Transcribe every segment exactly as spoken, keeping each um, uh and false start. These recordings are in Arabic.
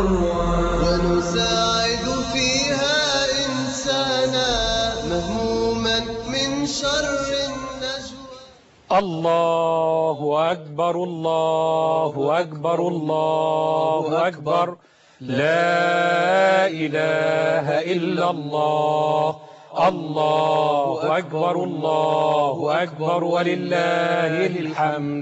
ونساعد فيها إنسانا مهموما من شر النجوى. الله أكبر الله أكبر الله أكبر لا إله إلا الله. الله أكبر الله أكبر ولله الحمد.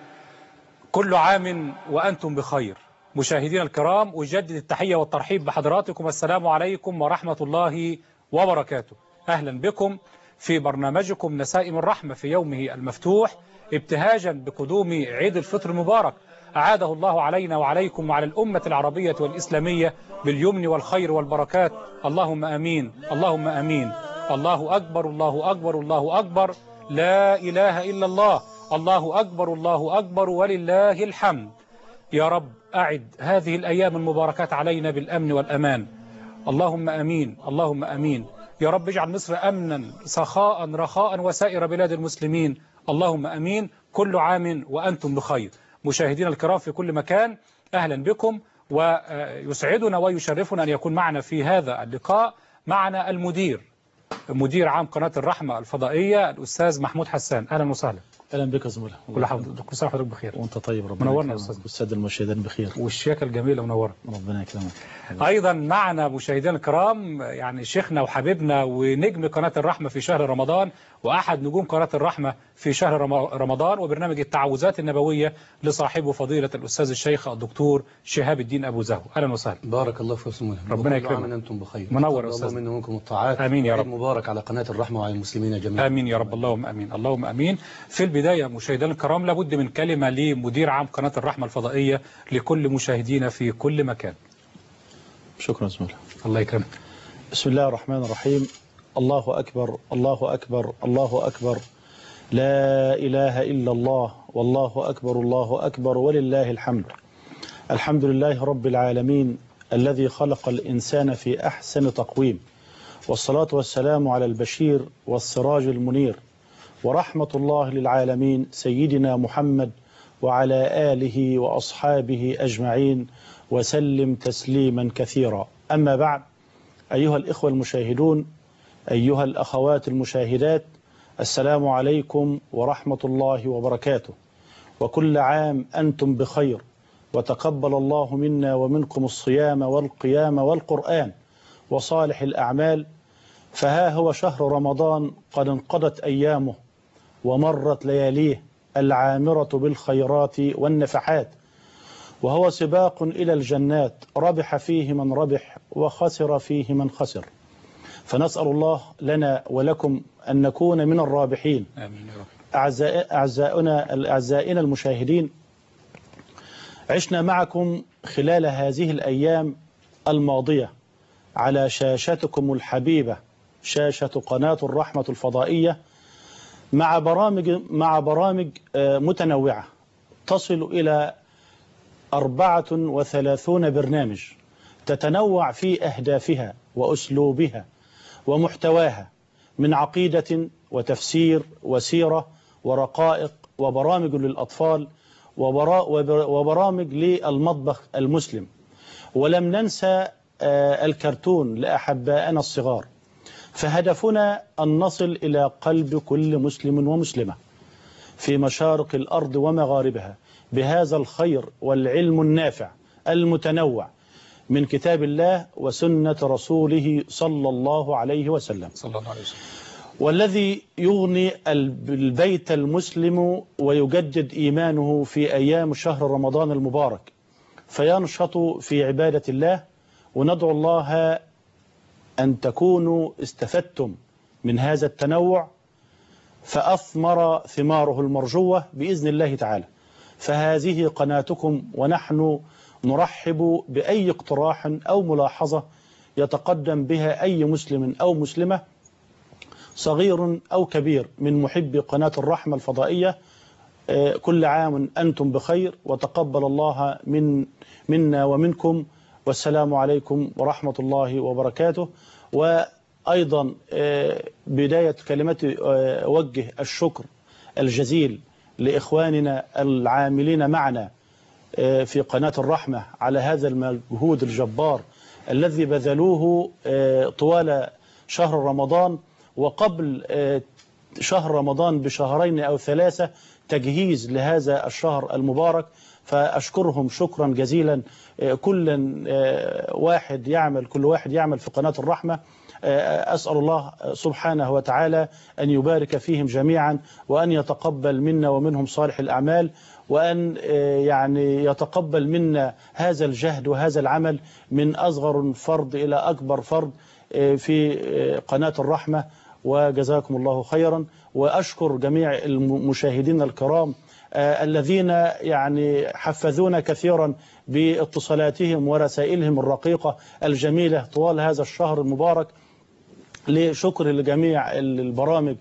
كل عام وأنتم بخير. مشاهدينا الكرام، أجدد التحية والترحيب بحضراتكم. السلام عليكم ورحمة الله وبركاته. أهلا بكم في برنامجكم نسائم الرحمة في يومه المفتوح، ابتهاجا بقدوم عيد الفطر المبارك، أعاده الله علينا وعليكم وعلى الأمة العربية والإسلامية باليمن والخير والبركات. اللهم أمين اللهم أمين. الله أكبر الله أكبر الله أكبر لا إله إلا الله. الله أكبر الله أكبر ولله الحمد. يا رب أعد هذه الأيام المباركات علينا بالأمن والأمان. اللهم أمين اللهم أمين. يا رب اجعل مصر أمنا سخاء رخاء وسائر بلاد المسلمين. اللهم أمين. كل عام وأنتم بخير. مشاهدينا الكرام في كل مكان، أهلا بكم، ويسعدنا ويشرفنا أن يكون معنا في هذا اللقاء معنا المدير مدير عام قناة الرحمة الفضائية الأستاذ محمود حسان. أهلا وسهلا. اهلا بك يا زميلي. كل حمد كل سنه وحضرتك بخير. وانت طيب. ربنا منورنا يا استاذ. والساده المشاهدين بخير. والشياكه الجميله منوره. ربنا يكرمك. ايضا معنا مشاهدينا الكرام يعني شيخنا وحبيبنا ونجم قناه الرحمه في شهر رمضان، واحد نجوم قناه الرحمه في شهر رمضان وبرنامج التعوذات النبويه لصاحبه فضيله الاستاذ الشيخ الدكتور شهاب الدين ابو زهو. اهلا وسهلا. بارك الله فيكم. ربنا يكرمك. انتم بخير. منور يا استاذ. الله منه ومنكم الطاعات. امين يا رب. مبارك على قناه الرحمه وعلى المسلمين جميعا. امين يا رب. اللهم امين اللهم امين. في البدايه مشاهدينا الكرام، لابد من كلمه لمدير عام قناه الرحمه الفضائيه لكل مشاهدينا في كل مكان. شكرا زميلي. الله يكرمك. بسم الله الرحمن الرحيم. الله أكبر الله أكبر الله أكبر لا إله إلا الله والله أكبر الله أكبر ولله الحمد. الحمد لله رب العالمين الذي خلق الإنسان في أحسن تقويم، والصلاة والسلام على البشير والسراج المنير ورحمة الله للعالمين سيدنا محمد وعلى آله وأصحابه أجمعين وسلم تسليما كثيرا. أما بعد، أيها الإخوة المشاهدون، أيها الأخوات المشاهدات، السلام عليكم ورحمة الله وبركاته، وكل عام أنتم بخير، وتقبل الله منا ومنكم الصيام والقيام والقرآن وصالح الأعمال. فها هو شهر رمضان قد انقضت أيامه ومرت لياليه العامرة بالخيرات والنفحات، وهو سباق إلى الجنات ربح فيه من ربح وخسر فيه من خسر. فنسأل الله لنا ولكم أن نكون من الرابحين. آمين يا رب. أعزاء أعزائنا أعزائنا المشاهدين، عشنا معكم خلال هذه الأيام الماضية على شاشتكم الحبيبة، شاشة قناة الرحمة الفضائية، مع برامج مع برامج متنوعة تصل إلى أربعة وثلاثون برنامج، تتنوع في أهدافها وأسلوبها ومحتواها، من عقيدة وتفسير وسيرة ورقائق وبرامج للأطفال وبرامج للمطبخ المسلم. ولم ننسى الكرتون لأحبائنا الصغار. فهدفنا أن نصل إلى قلب كل مسلم ومسلمة في مشارق الأرض ومغاربها بهذا الخير والعلم النافع المتنوع من كتاب الله وسنة رسوله صلى الله عليه وسلم. صلى الله عليه وسلم. والذي يغني البيت المسلم ويجدد إيمانه في أيام شهر رمضان المبارك، فينشط في عبادة الله. وندعو الله أن تكونوا استفدتم من هذا التنوع فأثمر ثماره المرجوة بإذن الله تعالى. فهذه قناتكم، ونحن نرحب بأي اقتراح أو ملاحظة يتقدم بها أي مسلم أو مسلمة صغير أو كبير من محبي قناة الرحمة الفضائية. كل عام أنتم بخير، وتقبل الله من منا ومنكم، والسلام عليكم ورحمة الله وبركاته. وأيضا بداية كلمتي أوجه الشكر الجزيل لإخواننا العاملين معنا في قناة الرحمة على هذا المجهود الجبار الذي بذلوه طوال شهر رمضان، وقبل شهر رمضان بشهرين أو ثلاثة تجهيز لهذا الشهر المبارك. فأشكرهم شكرا جزيلا. كل واحد يعمل كل واحد يعمل في قناة الرحمة. أسأل الله سبحانه وتعالى أن يبارك فيهم جميعا، وأن يتقبل منا ومنهم صالح الأعمال، وأن يعني يتقبل منا هذا الجهد وهذا العمل من أصغر فرد إلى أكبر فرد في قناة الرحمة. وجزاكم الله خيرا. وأشكر جميع المشاهدين الكرام الذين يعني حفزونا كثيرا باتصالاتهم ورسائلهم الرقيقة الجميلة طوال هذا الشهر المبارك. لشكر لجميع البرامج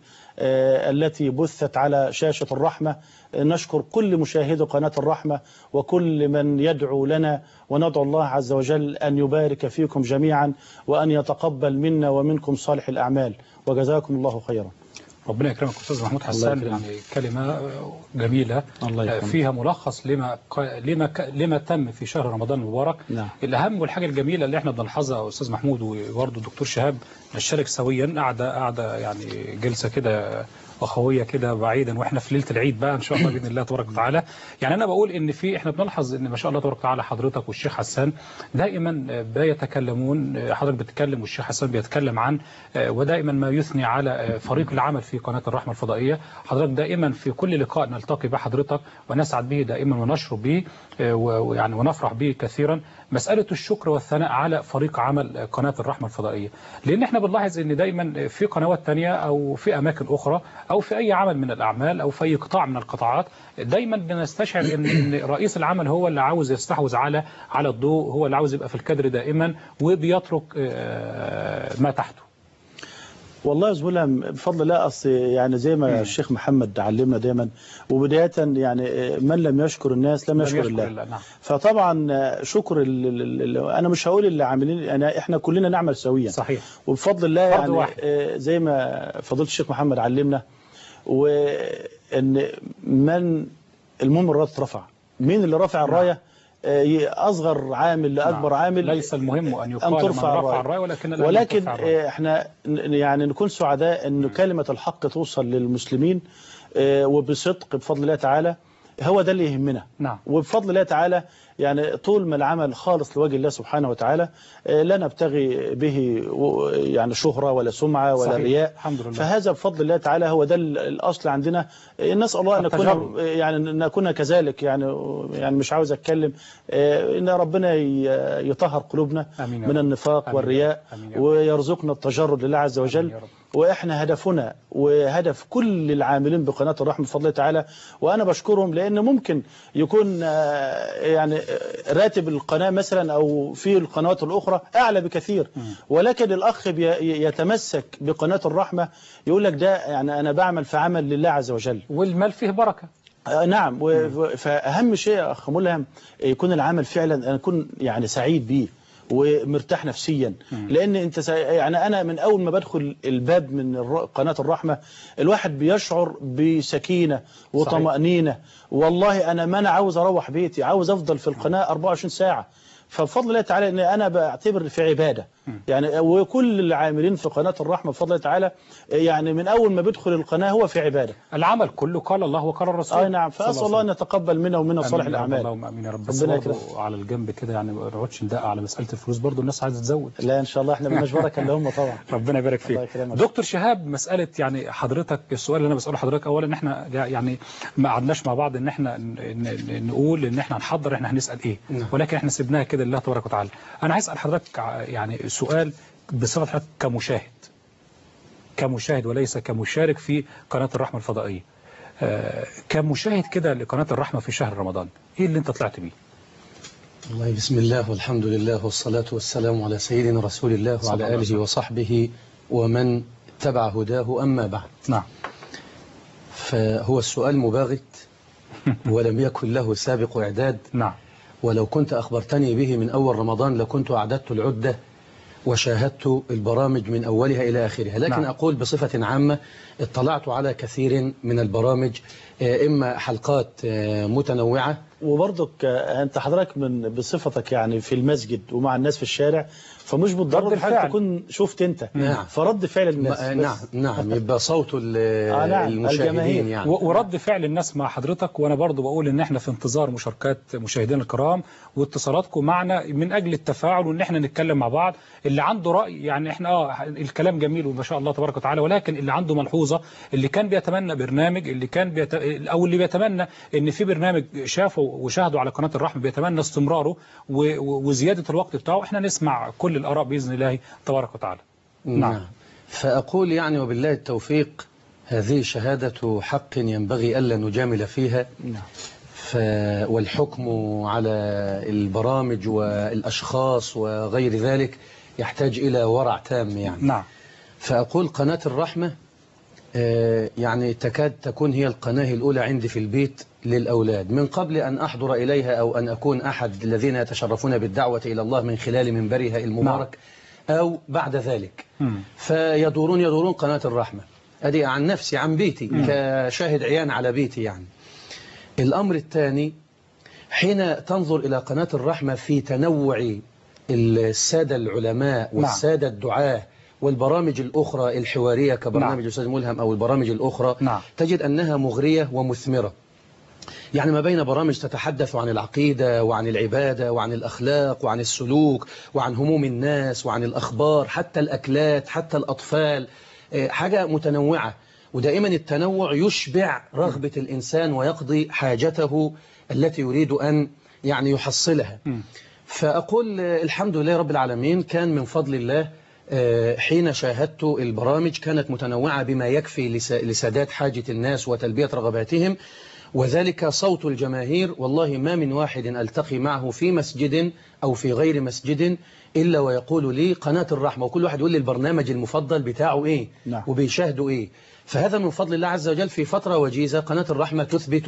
التي بثت على شاشة الرحمة. نشكر كل مشاهدي قناة الرحمة وكل من يدعو لنا، وندعو الله عز وجل أن يبارك فيكم جميعا وأن يتقبل منا ومنكم صالح الأعمال. وجزاكم الله خيرا. ربنا يكرمك أستاذ محمود حسان. يعني كلمة جميلة فيها ملخص لما لما لما تم في شهر رمضان المبارك. نعم. الأهم والحاجة الجميلة اللي احنا بنلاحظها أستاذ محمود وبرضه الدكتور شهاب نشارك سويا قاعدة قاعدة يعني جلسة كده أخوية كده بعيدا، واحنا في ليلة العيد بقى إن شاء الله بإذن الله تبارك وتعالى. يعني أنا بقول إن في احنا بنلاحظ إن ما شاء الله تبارك وتعالى حضرتك والشيخ حسان دائما بيتكلمون، حضرتك بتتكلم والشيخ حسان بيتكلم عن ودائما ما يثني على فريق العمل في قناة الرحمة الفضائية. حضرتك دائما في كل لقاء نلتقي بحضرتك ونسعد به دائما ونشرف به ويعني ونفرح به كثيرا مسألة الشكر والثناء على فريق عمل قناة الرحمة الفضائية، لأن احنا بنلاحظ إن دايما في قنوات تانية أو في أماكن أخرى أو في أي عمل من الأعمال أو في أي قطاع من القطاعات دايما بنستشعر إن, إن رئيس العمل هو اللي عاوز يستحوذ على على الضوء، هو اللي عاوز يبقى في الكادر دائما وبيترك ما تحته. والله يا زميلة بفضل الله، أصل يعني زي ما مم. الشيخ محمد علمنا دايما، وبداية يعني من لم يشكر الناس لم يشكر, يشكر الله, الله. نعم. فطبعا شكر ال ال ال أنا مش هقول اللي عاملين، أنا إحنا كلنا نعمل سويا. صحيح. وبفضل الله يعني واحد. زي ما فضيلة الشيخ محمد علمنا، وإن من المهم الراية ترفع. مين اللي رفع الراية؟ نعم. أصغر عامل لأكبر نعم. عامل. ليس المهم أن يقال أن ترفع الراية, الراية ولكن, ولكن احنا يعني نكون سعداء أن كلمة الحق توصل للمسلمين وبصدق بفضل الله تعالى. هو ده اللي يهمنا. نعم. وبفضل الله تعالى يعني طول ما العمل خالص لوجه الله سبحانه وتعالى لا نبتغي به يعني شهرة ولا سمعة ولا صحيح. رياء. الحمد لله. فهذا بفضل الله تعالى هو ده الأصل عندنا. نسأل الله أن نكون يعني نكون كذلك. يعني يعني مش عاوز أتكلم إن ربنا يطهر قلوبنا من النفاق أمين والرياء أمين ويرزقنا التجرد لله عز وجل. وإحنا هدفنا وهدف كل العاملين بقناة الرحمة بفضل الله تعالى، وأنا بشكرهم لأن ممكن يكون يعني راتب القناة مثلا أو في القنوات الأخرى أعلى بكثير، ولكن الأخ يتمسك بقناة الرحمة يقول لك ده يعني أنا بعمل في عمل لله عز وجل والمال فيه بركة. نعم. فأهم شيء أخ ملهم يكون العمل فعلا أنا أكون يعني سعيد به ومرتاح نفسيا. لأن أنت يعني أنا من أول ما بدخل الباب من قناة الرحمة الواحد بيشعر بسكينة وطمأنينة. والله أنا ما أنا عاوز أروح بيتي، عاوز أفضل في القناة أربعة وعشرين ساعة. فبفضل الله تعالى ان انا بعتبر في عباده يعني، وكل العاملين في قناه الرحمه بفضل الله تعالى يعني من اول ما بيدخل القناه هو في عباده. العمل كله قال الله وقال الرسول. اه نعم. فاسال الله ان يتقبل منا ومنا صالح الاعمال. اللهم امين يا رب. بس برضه على الجنب كده يعني ما نقعدش ندق على مساله الفلوس، برضه الناس عايزه تزود. لا ان شاء الله احنا مالناش بركه الا هم طبعا. ربنا يبارك فيك. دكتور شهاب، مساله يعني حضرتك السؤال اللي انا بساله حضرتك اولا ان احنا يعني ما قعدناش مع بعض ان احنا نقول ان احنا هنحضر احنا هنسال ايه، ولكن احنا سيبناها كده لله تبارك وتعالى. أنا عايز أسأل حضرتك يعني سؤال بصفة حضرتك كمشاهد كمشاهد وليس كمشارك في قناة الرحمة الفضائية. آه كمشاهد كده لقناة الرحمة في شهر رمضان، إيه اللي أنت طلعت بيه؟ والله بسم الله والحمد لله والصلاة والسلام على سيدنا رسول الله وعلى آله وصحبه ومن تبع هداه. أما بعد. نعم. فهو السؤال مباغت ولم يكن له سابق إعداد. نعم. ولو كنت أخبرتني به من أول رمضان لكنت أعددت العدة وشاهدت البرامج من أولها إلى آخرها. لكن نعم. أقول بصفة عامة اطلعت على كثير من البرامج، إما حلقات متنوعة وبرضك انت حضرتك من بصفتك يعني في المسجد ومع الناس في الشارع، فمش بالضرورة حضرتك تكون شفت انت. نعم. فرد فعل الناس. نعم نعم يبقى صوت آه نعم. المشاهدين يعني. ورد فعل الناس مع حضرتك. وانا برضو بقول ان احنا في انتظار مشاركات مشاهدينا الكرام واتصالاتكم معنا من اجل التفاعل، وان احنا نتكلم مع بعض. اللي عنده رأي يعني احنا اه الكلام جميل وما شاء الله تبارك وتعالى، ولكن اللي عنده ملحوظة، اللي كان بيتمنى برنامج، اللي كان بيت... او اللي بيتمنى ان في برنامج شافه وشاهده على قناة الرحمة بيتمنى استمراره و... وزيادة الوقت بتاعه، احنا نسمع كل الآراء بإذن الله تبارك وتعالى. نعم. نعم. فأقول يعني وبالله التوفيق، هذه شهادة حق ينبغي ألا نجامل فيها. نعم. ف... والحكم على البرامج والأشخاص وغير ذلك يحتاج إلى ورع تام يعني. نعم. فأقول قناة الرحمة يعني تكاد تكون هي القناة الأولى عندي في البيت للأولاد، من قبل أن أحضر إليها أو أن أكون أحد الذين يتشرفون بالدعوة إلى الله من خلال منبرها المبارك. نعم. أو بعد ذلك. م. فيدورون يدورون قناة الرحمة. أدي عن نفسي عن بيتي. م. كشاهد عيان على بيتي يعني. الأمر الثاني، حين تنظر إلى قناة الرحمة في تنوع السادة العلماء والسادة الدعاة والبرامج الأخرى الحوارية كبرنامج الأستاذ ملهم أو البرامج الأخرى، نعم. تجد أنها مغرية ومثمرة. يعني ما بين برامج تتحدث عن العقيدة وعن العبادة وعن الأخلاق وعن السلوك وعن هموم الناس وعن الأخبار، حتى الأكلات حتى الأطفال، حاجة متنوعة. ودائما التنوع يشبع رغبة الإنسان ويقضي حاجته التي يريد أن يعني يحصلها. فأقول الحمد لله رب العالمين، كان من فضل الله حين شاهدت البرامج كانت متنوعة بما يكفي لسداد حاجة الناس وتلبية رغباتهم، وذلك صوت الجماهير. والله ما من واحد ألتقي معه في مسجد أو في غير مسجد إلا ويقول لي قناة الرحمة، وكل واحد يقول لي البرنامج المفضل بتاعه إيه. نعم. وبيشاهدوا إيه. فهذا من فضل الله عز وجل. في فترة وجيزة قناة الرحمة تثبت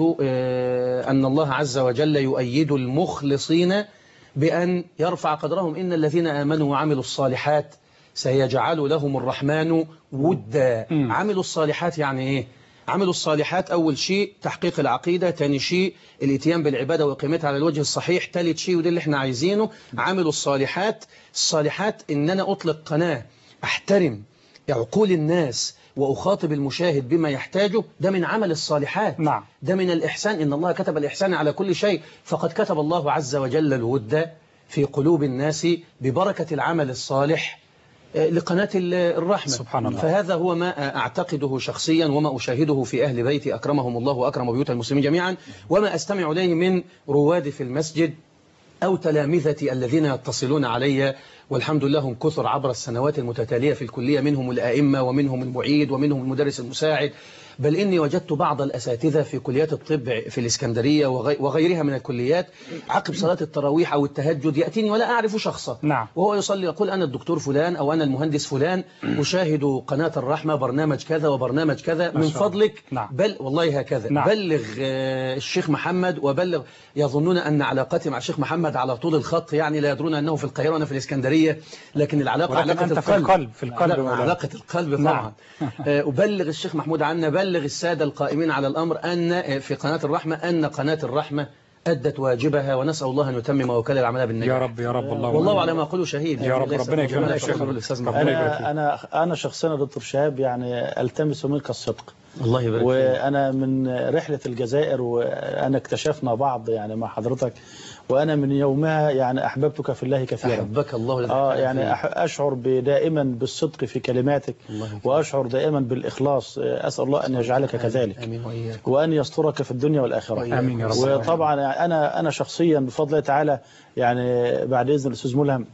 أن الله عز وجل يؤيد المخلصين بأن يرفع قدرهم. إن الذين آمنوا وعملوا الصالحات سيجعل لهم الرحمن ودا. م. عملوا الصالحات يعني إيه؟ عملوا الصالحات أول شيء تحقيق العقيدة، ثاني شيء الاتيان بالعبادة وقيمتها على الوجه الصحيح، ثالث شيء وده اللي احنا عايزينه عملوا الصالحات. الصالحات إن أنا أطلق قناة أحترم عقول الناس وأخاطب المشاهد بما يحتاجه، ده من عمل الصالحات. نعم. ده من الإحسان. إن الله كتب الإحسان على كل شيء، فقد كتب الله عز وجل الود في قلوب الناس ببركة العمل الصالح لقناة الرحمة. سبحان الله. فهذا هو ما أعتقده شخصيا وما أشاهده في أهل بيتي أكرمهم الله وأكرم بيوت المسلمين جميعا، وما أستمع إليه من رواد في المسجد أو تلامذتي الذين يتصلون علي، والحمد لله هم كثر عبر السنوات المتتالية في الكلية، منهم الآئمة ومنهم المعيد ومنهم المدرس المساعد، بل إني وجدت بعض الأساتذة في كليات الطب في الإسكندرية وغيرها من الكليات عقب صلاة التراويح أو التهجد يأتيني ولا أعرف شخصا. نعم. وهو يصلي يقول أنا الدكتور فلان أو أنا المهندس فلان أشاهد قناة الرحمة برنامج كذا وبرنامج كذا، من فضلك. نعم. بل والله هكذا. نعم. بلغ الشيخ محمد وبلغ. يظنون أن علاقتي مع الشيخ محمد على طول الخط، يعني لا يدرون أنه في القاهرة وأنا في الإسكندرية، لكن العلاقة علاقة القلب. في القلب في القلب علاقة القلب طبعا. أبلغ الشيخ محمود عنا، بلغ السادة القائمين على الأمر أن في قناة الرحمة أن قناة الرحمة أدت واجبها، ونسأل الله أن يتمم وكالة العمل بالنجاح. يا رب يا رب. الله والله على ما أقوله شهيد. يا رب ربنا يكرمك يا شيخ. أنا أنا أنا شخصيا دكتور شهاب يعني ألتمس منك الصدق. الله يبارك فيك. وأنا من رحلة الجزائر وأنا اكتشفنا بعض يعني مع حضرتك، وأنا من يومها يعني أحببتك في الله كثيرا. أحبك الله. آه يعني أشعر دائما بالصدق في كلماتك، وأشعر دائما بالإخلاص. أسأل الله أن يجعلك كذلك. آمين وإياك. وأن يسترك في الدنيا والآخرة. آمين يا رب. وطبعا يعني أنا أنا شخصيا بفضل الله تعالى يعني بعد إذن الأستاذ ملهم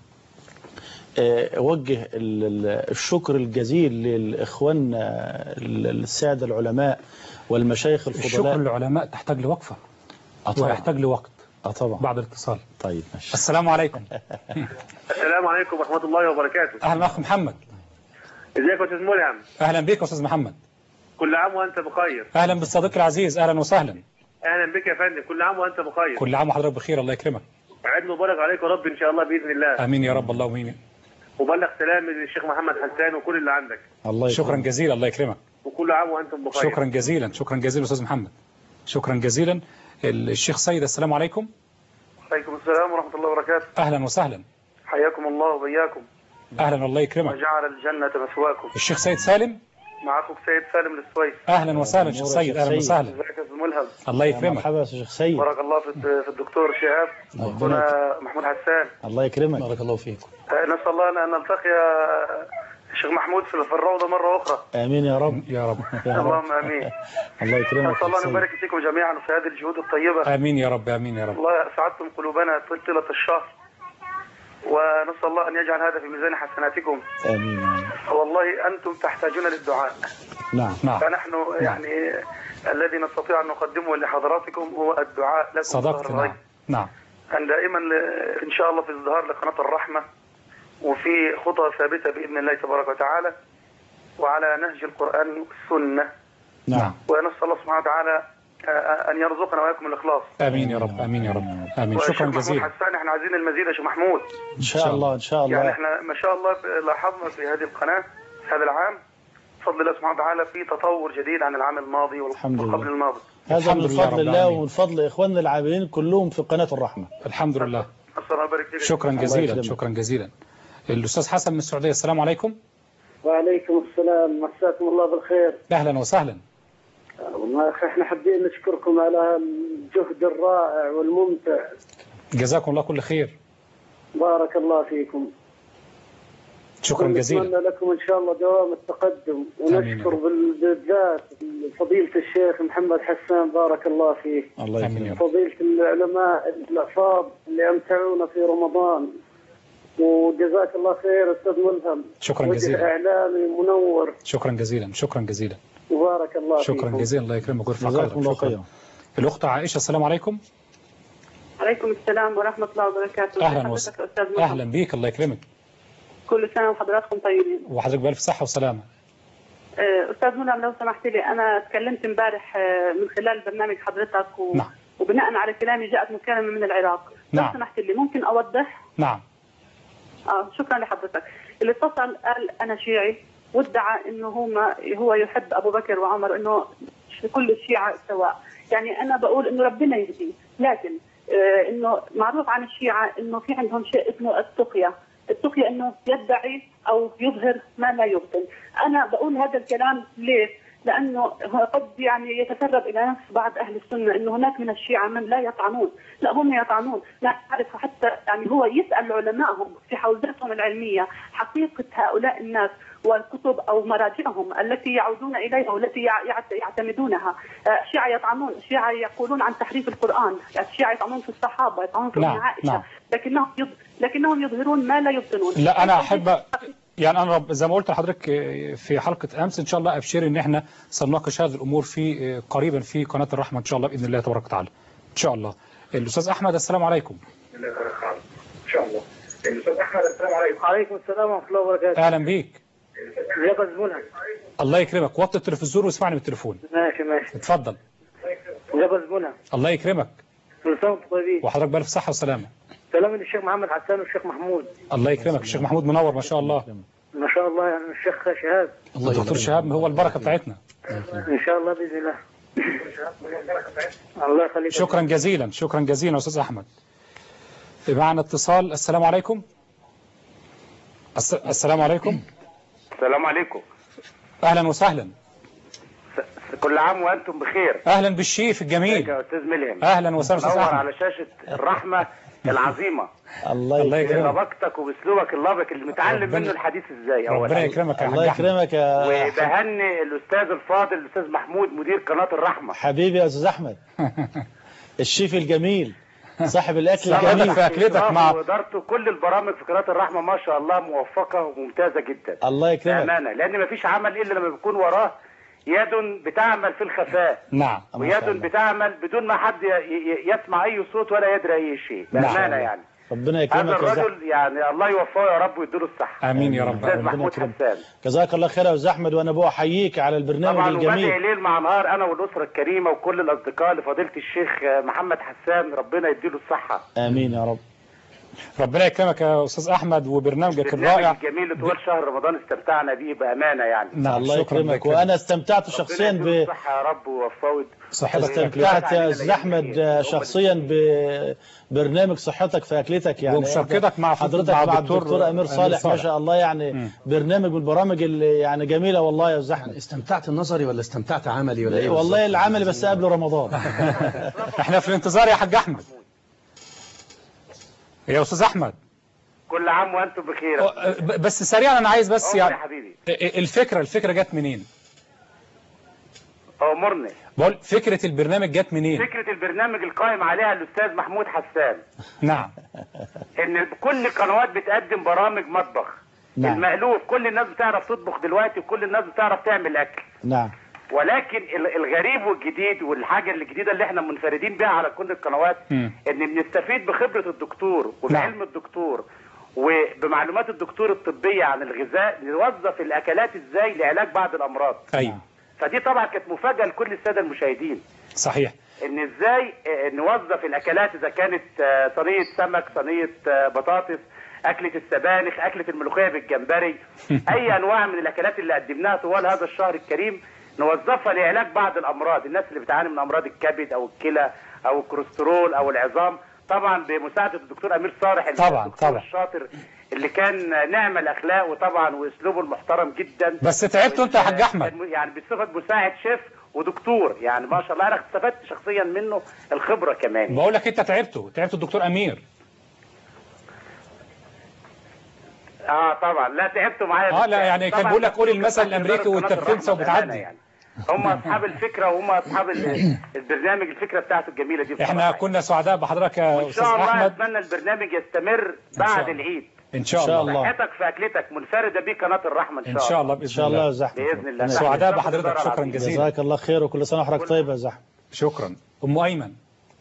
أوجه الشكر الجزيل للإخوان السادة العلماء والمشايخ الفضلاء. الشكر للعلماء تحتاج لوقفة ويحتاج لوقت. اه طبعا. بعد الاتصال. طيب ماشي. السلام عليكم. السلام عليكم ورحمة الله وبركاته. أهلا أخ محمد. ازيك يا أستاذ ملهم؟ أهلا بك يا أستاذ محمد. كل عام وأنت بخير. أهلا بالصديق العزيز، أهلا وسهلا. أهلا بك يا فندم، كل عام وأنت بخير. كل عام وحضرتك بخير، الله يكرمك. عيد مبارك عليك يا رب إن شاء الله بإذن الله. آمين يا رب. اللهم آمين. وبلغ سلامي للشيخ محمد حسان وكل اللي عندك. الله شكرا جزيلا، الله يكرمك. وكل عام وأنتم بخير. شكرا جزيلا، شكرا جزيلا أستاذ محمد، شكرا جزيلا. الشيخ سيد السلام عليكم. عليكم السلام ورحمة الله وبركاته. أهلا وسهلا. حياكم الله وبياكم. أهلا الله يكرمك. وجعل الجنة مثواكم. الشيخ سيد سالم. مع أخوك سيد سالم السويس. أهلا وسهلا شيخ سيد. أهلا وسهلا. ازيك يا أستاذ ملهم. الله يكرمك. مرحبا يا شيخ سيد. بارك الله في في الدكتور شهاب واخونا محمود حسان. الله يكرمك. بارك الله فيكم. نسأل الله أن نلتقي الشيخ محمود في الروضة مرة أخرى. آمين يا رب. يا رب. اللهم آمين. الله يكرمك. نسأل الله أن يبارك فيكم جميعا في هذه الجهود الطيبة. آمين يا رب. آمين يا رب. الله سعدتم قلوبنا طيلة الشهر، ونسأل الله أن يجعل هذا في ميزان حسناتكم. آمين. والله أنتم تحتاجون للدعاء. نعم نعم. فنحن يعني الذي نستطيع أن نقدمه لحضراتكم هو الدعاء لكم. صدقت. نعم. نعم. أن دائما إن شاء الله في ازدهار لقناة الرحمة، وفي خطى ثابتة بإذن الله تبارك وتعالى، وعلى نهج القرآن والسنة. نعم. ونسأل الله سبحانه وتعالى أن يرزقنا وإياكم الإخلاص. آمين يا رب. آمين يا رب. آمين. شكرا جزيلا. محمود حسان احنا عايزين المزيد يا شيخ محمود. إن شاء الله إن شاء الله. يعني احنا ما شاء الله لاحظنا في هذه القناة هذا العام بفضل الله سبحانه وتعالى في تطور جديد عن العام الماضي وقبل الماضي. هذا من فضل الله ومن فضل إخواننا العاملين كلهم في قناة الرحمة. الحمد لله. الله يبارك فيك. شكرا جزيلا. شكرا جزيلا. الأستاذ حسن من السعودية السلام عليكم. وعليكم السلام، مساكم الله بالخير. أهلا وسهلا. والله احنا حابين نشكركم على الجهد الرائع والممتع. جزاكم الله كل خير. بارك الله فيكم. شكرا جزيلا. نتمنى لكم ان شاء الله دوام التقدم، ونشكر بالذات فضيلة الشيخ محمد حسان بارك الله فيه. الله يكرمك. فضيلة العلماء الافاضل اللي امتعونا في رمضان، وجزاك الله خير استاذ ملهم. شكرا جزيلا. اعلامي منور. شكرا جزيلا. شكرا جزيلا. وبارك الله شكرا فيكم. جزيلا. الله يكرمك ويرفع جزاكم الله خير. الأخت عائشة السلام عليكم. عليكم السلام ورحمة الله وبركاته. أهلا وسهلا. أهلا بيك. الله يكرمك. كل سنة وحضراتكم طيبين. وحضرتك بألف صحة وسلامة. أستاذ ملهم لو سمحت لي، أنا تكلمت امبارح من خلال برنامج حضرتك و... نعم. وبناء على كلامي جاءت مكالمة من العراق. نعم. لو سمحت لي ممكن أوضح؟ نعم. آه شكرا لحضرتك. اللي اتصل قال أنا شيعي وادعى إنه هو ما هو يحب أبو بكر وعمر، إنه كل الشيعة سواء. يعني أنا بقول إنه ربنا يهديه، لكن آه إنه معروف عن الشيعة إنه في عندهم شيء اسمه التقية. التقية إنه يدعي أو يظهر ما لا يبطن. أنا بقول هذا الكلام ليه؟ لأنه قد يعني يتسرب إلى نفس بعض أهل السنة إنه هناك من الشيعة من لا يطعنون، لا هم يطعنون، لا أعرف حتى يعني هو يسأل علمائهم في حوزتهم العلمية حقيقة هؤلاء الناس والكتب أو مراجعهم التي يعودون إليها والتي يعتمدونها. الشيعة يطعنون، الشيعة يقولون عن تحريف القرآن، الشيعة يطعنون في الصحابة، يطعنون في نعم. عائشة. نعم. لكنهم يض... لكنهم يظهرون ما لا يبطنون. لا أنا أحب يعني أنا زي ما قلت لحضرتك في حلقة أمس إن شاء الله أبشري إن إحنا سنناقش هذه الأمور في قريبا في قناة الرحمة إن شاء الله بإذن الله تبارك وتعالى. إن شاء الله. الأستاذ أحمد السلام عليكم. إن شاء الله. الأستاذ أحمد السلام عليكم. وعليكم السلام ورحمة الله وبركاته. أهلا بيك. ازيك يا أستاذ ملهم؟ الله يكرمك. وطي التلفزيون واسمعني بالتليفون. ماشي ماشي. اتفضل. ازيك يا أستاذ ملهم؟ الله يكرمك. كل سنة وانتم طيبين. وحضرتك بألف صحة وسلامة. سلام للشيخ محمد حسان والشيخ محمود. الله يكرمك. الشيخ محمود منور ما شاء الله. ما شاء الله يعني الشيخ شهاب. الدكتور شهاب هو البركة بتاعتنا. إن شاء الله بإذن الله. الله يخليك. شكرا جزيلا. شكرا جزيلا أستاذ أحمد. معنا اتصال. السلام عليكم. السلام عليكم. السلام عليكم. أهلا وسهلا. كل عام وأنتم بخير. أهلا بالشيف الجميل يا أستاذ ملهم. أهلا وسهلا أستاذ نور أحمد. على شاشة الرحمة العظيمة. الله يكرمك. بلبقتك وباسلوبك اللبق اللي متعلم منه الحديث ازاي. ربنا يكرمك يا الله يكرمك يا وبهني الاستاذ الفاضل الاستاذ محمود مدير قناة الرحمة. حبيبي يا استاذ احمد. الشيف الجميل صاحب الاكل الجميل في اكلتك مع وادارته كل البرامج في قناة الرحمة ما شاء الله موفقة وممتازة جدا. الله يكرمك. بأمانة لان مفيش عمل الا لما بيكون وراه يد بتعمل في الخفاء. نعم. ويد بتعمل بدون ما حد يسمع اي صوت ولا يدري اي شيء. بأمانة يعني ربنا يكرمك. هذا الرجل يعني الله يوفقه يا رب ويديله الصحة. امين يا رب. استاذ محمود حسان جزاك الله خير يا استاذ احمد، وانا بقى احييك على البرنامج طبعا الجميل. طبعا ليل مع نهار انا والاسره الكريمه وكل الاصدقاء لفضيله الشيخ محمد حسان ربنا يديله الصحه. امين يا رب. ربنا يكرمك يا استاذ احمد، وبرنامجك الرائع الجميل طوال شهر رمضان استمتعنا بيه بامانه يعني. نعم الله يكرمك. وانا استمتعت شخصيا ب بالصحه يا رب ووفقك. استمتعت يا استاذ احمد شخصيا ببرنامج صحتك في اكلتك، يعني ومشاركتك مع حضرتك مع الدكتور امير صالح ما شاء الله، يعني م. برنامج من البرامج اللي يعني جميله والله يا استاذ احمد. استمتعت النظري ولا استمتعت عملي ولا ايه؟ والله العملي بس قبل رمضان. احنا في الانتظار يا حاج احمد. يا استاذ احمد كل عام وانتم بخير. بس سريعا انا عايز بس يعني يا حبيبي الفكره الفكره جت منين؟ امرني. بقول فكره البرنامج جت منين؟ فكره البرنامج القائم عليها الاستاذ محمود حسان. نعم. ان كل القنوات بتقدم برامج مطبخ. نعم. المألوف كل الناس بتعرف تطبخ دلوقتي وكل الناس بتعرف تعمل اكل. نعم. ولكن الغريب والجديد والحاجه الجديده اللي احنا منفردين بها على كل القنوات م. ان بنستفيد بخبره الدكتور وبعلم نعم. الدكتور وبمعلومات الدكتور الطبيه عن الغذاء، نوظف الاكلات ازاي لعلاج بعض الامراض. ايوه. فدي طبعا كانت مفاجاه لكل الساده المشاهدين. صحيح. ان ازاي نوظف الاكلات اذا كانت صينيه سمك، صينيه بطاطس، اكله السبانخ، اكله الملوخيه بالجمبري، اي انواع من الاكلات اللي قدمناها طوال هذا الشهر الكريم نوظفها لعلاج بعض الامراض، الناس اللي بتعاني من امراض الكبد او الكلى او الكوليسترول او العظام، طبعا بمساعده الدكتور امير صالح طبعا الدكتور طبعا الشاطر اللي كان نعم الاخلاق وطبعا واسلوبه المحترم جدا. بس تعبتوا انت يا حاج احمد؟ يعني بصفه مساعد شيف ودكتور، يعني ما شاء الله انا استفدت شخصيا منه الخبره كمان. بقول لك انت تعبتوا تعبتوا الدكتور امير. اه طبعا لا تعبتوا معايا. اه لا يعني كان بيقول لك قول المثل الامريكي والتفلسه وبتعدي يعني. هم اصحاب الفكره وهم اصحاب البرنامج، الفكره بتاعته الجميله دي بصراحه. احنا كنا سعداء بحضرتك يا استاذ احمد. ان شاء الله اتمنى البرنامج يستمر بعد العيد ان شاء الله. صحتك في اكلتك منفرده بيه قناه الرحمه ان شاء الله. ان شاء الله باذن الله يا زحمه باذن الله. سعداء بحضرتك، شكرا جزيلا. جزاك الله خير وكل سنه وحضرتك طيب يا زحمه. شكرا. ام ايمن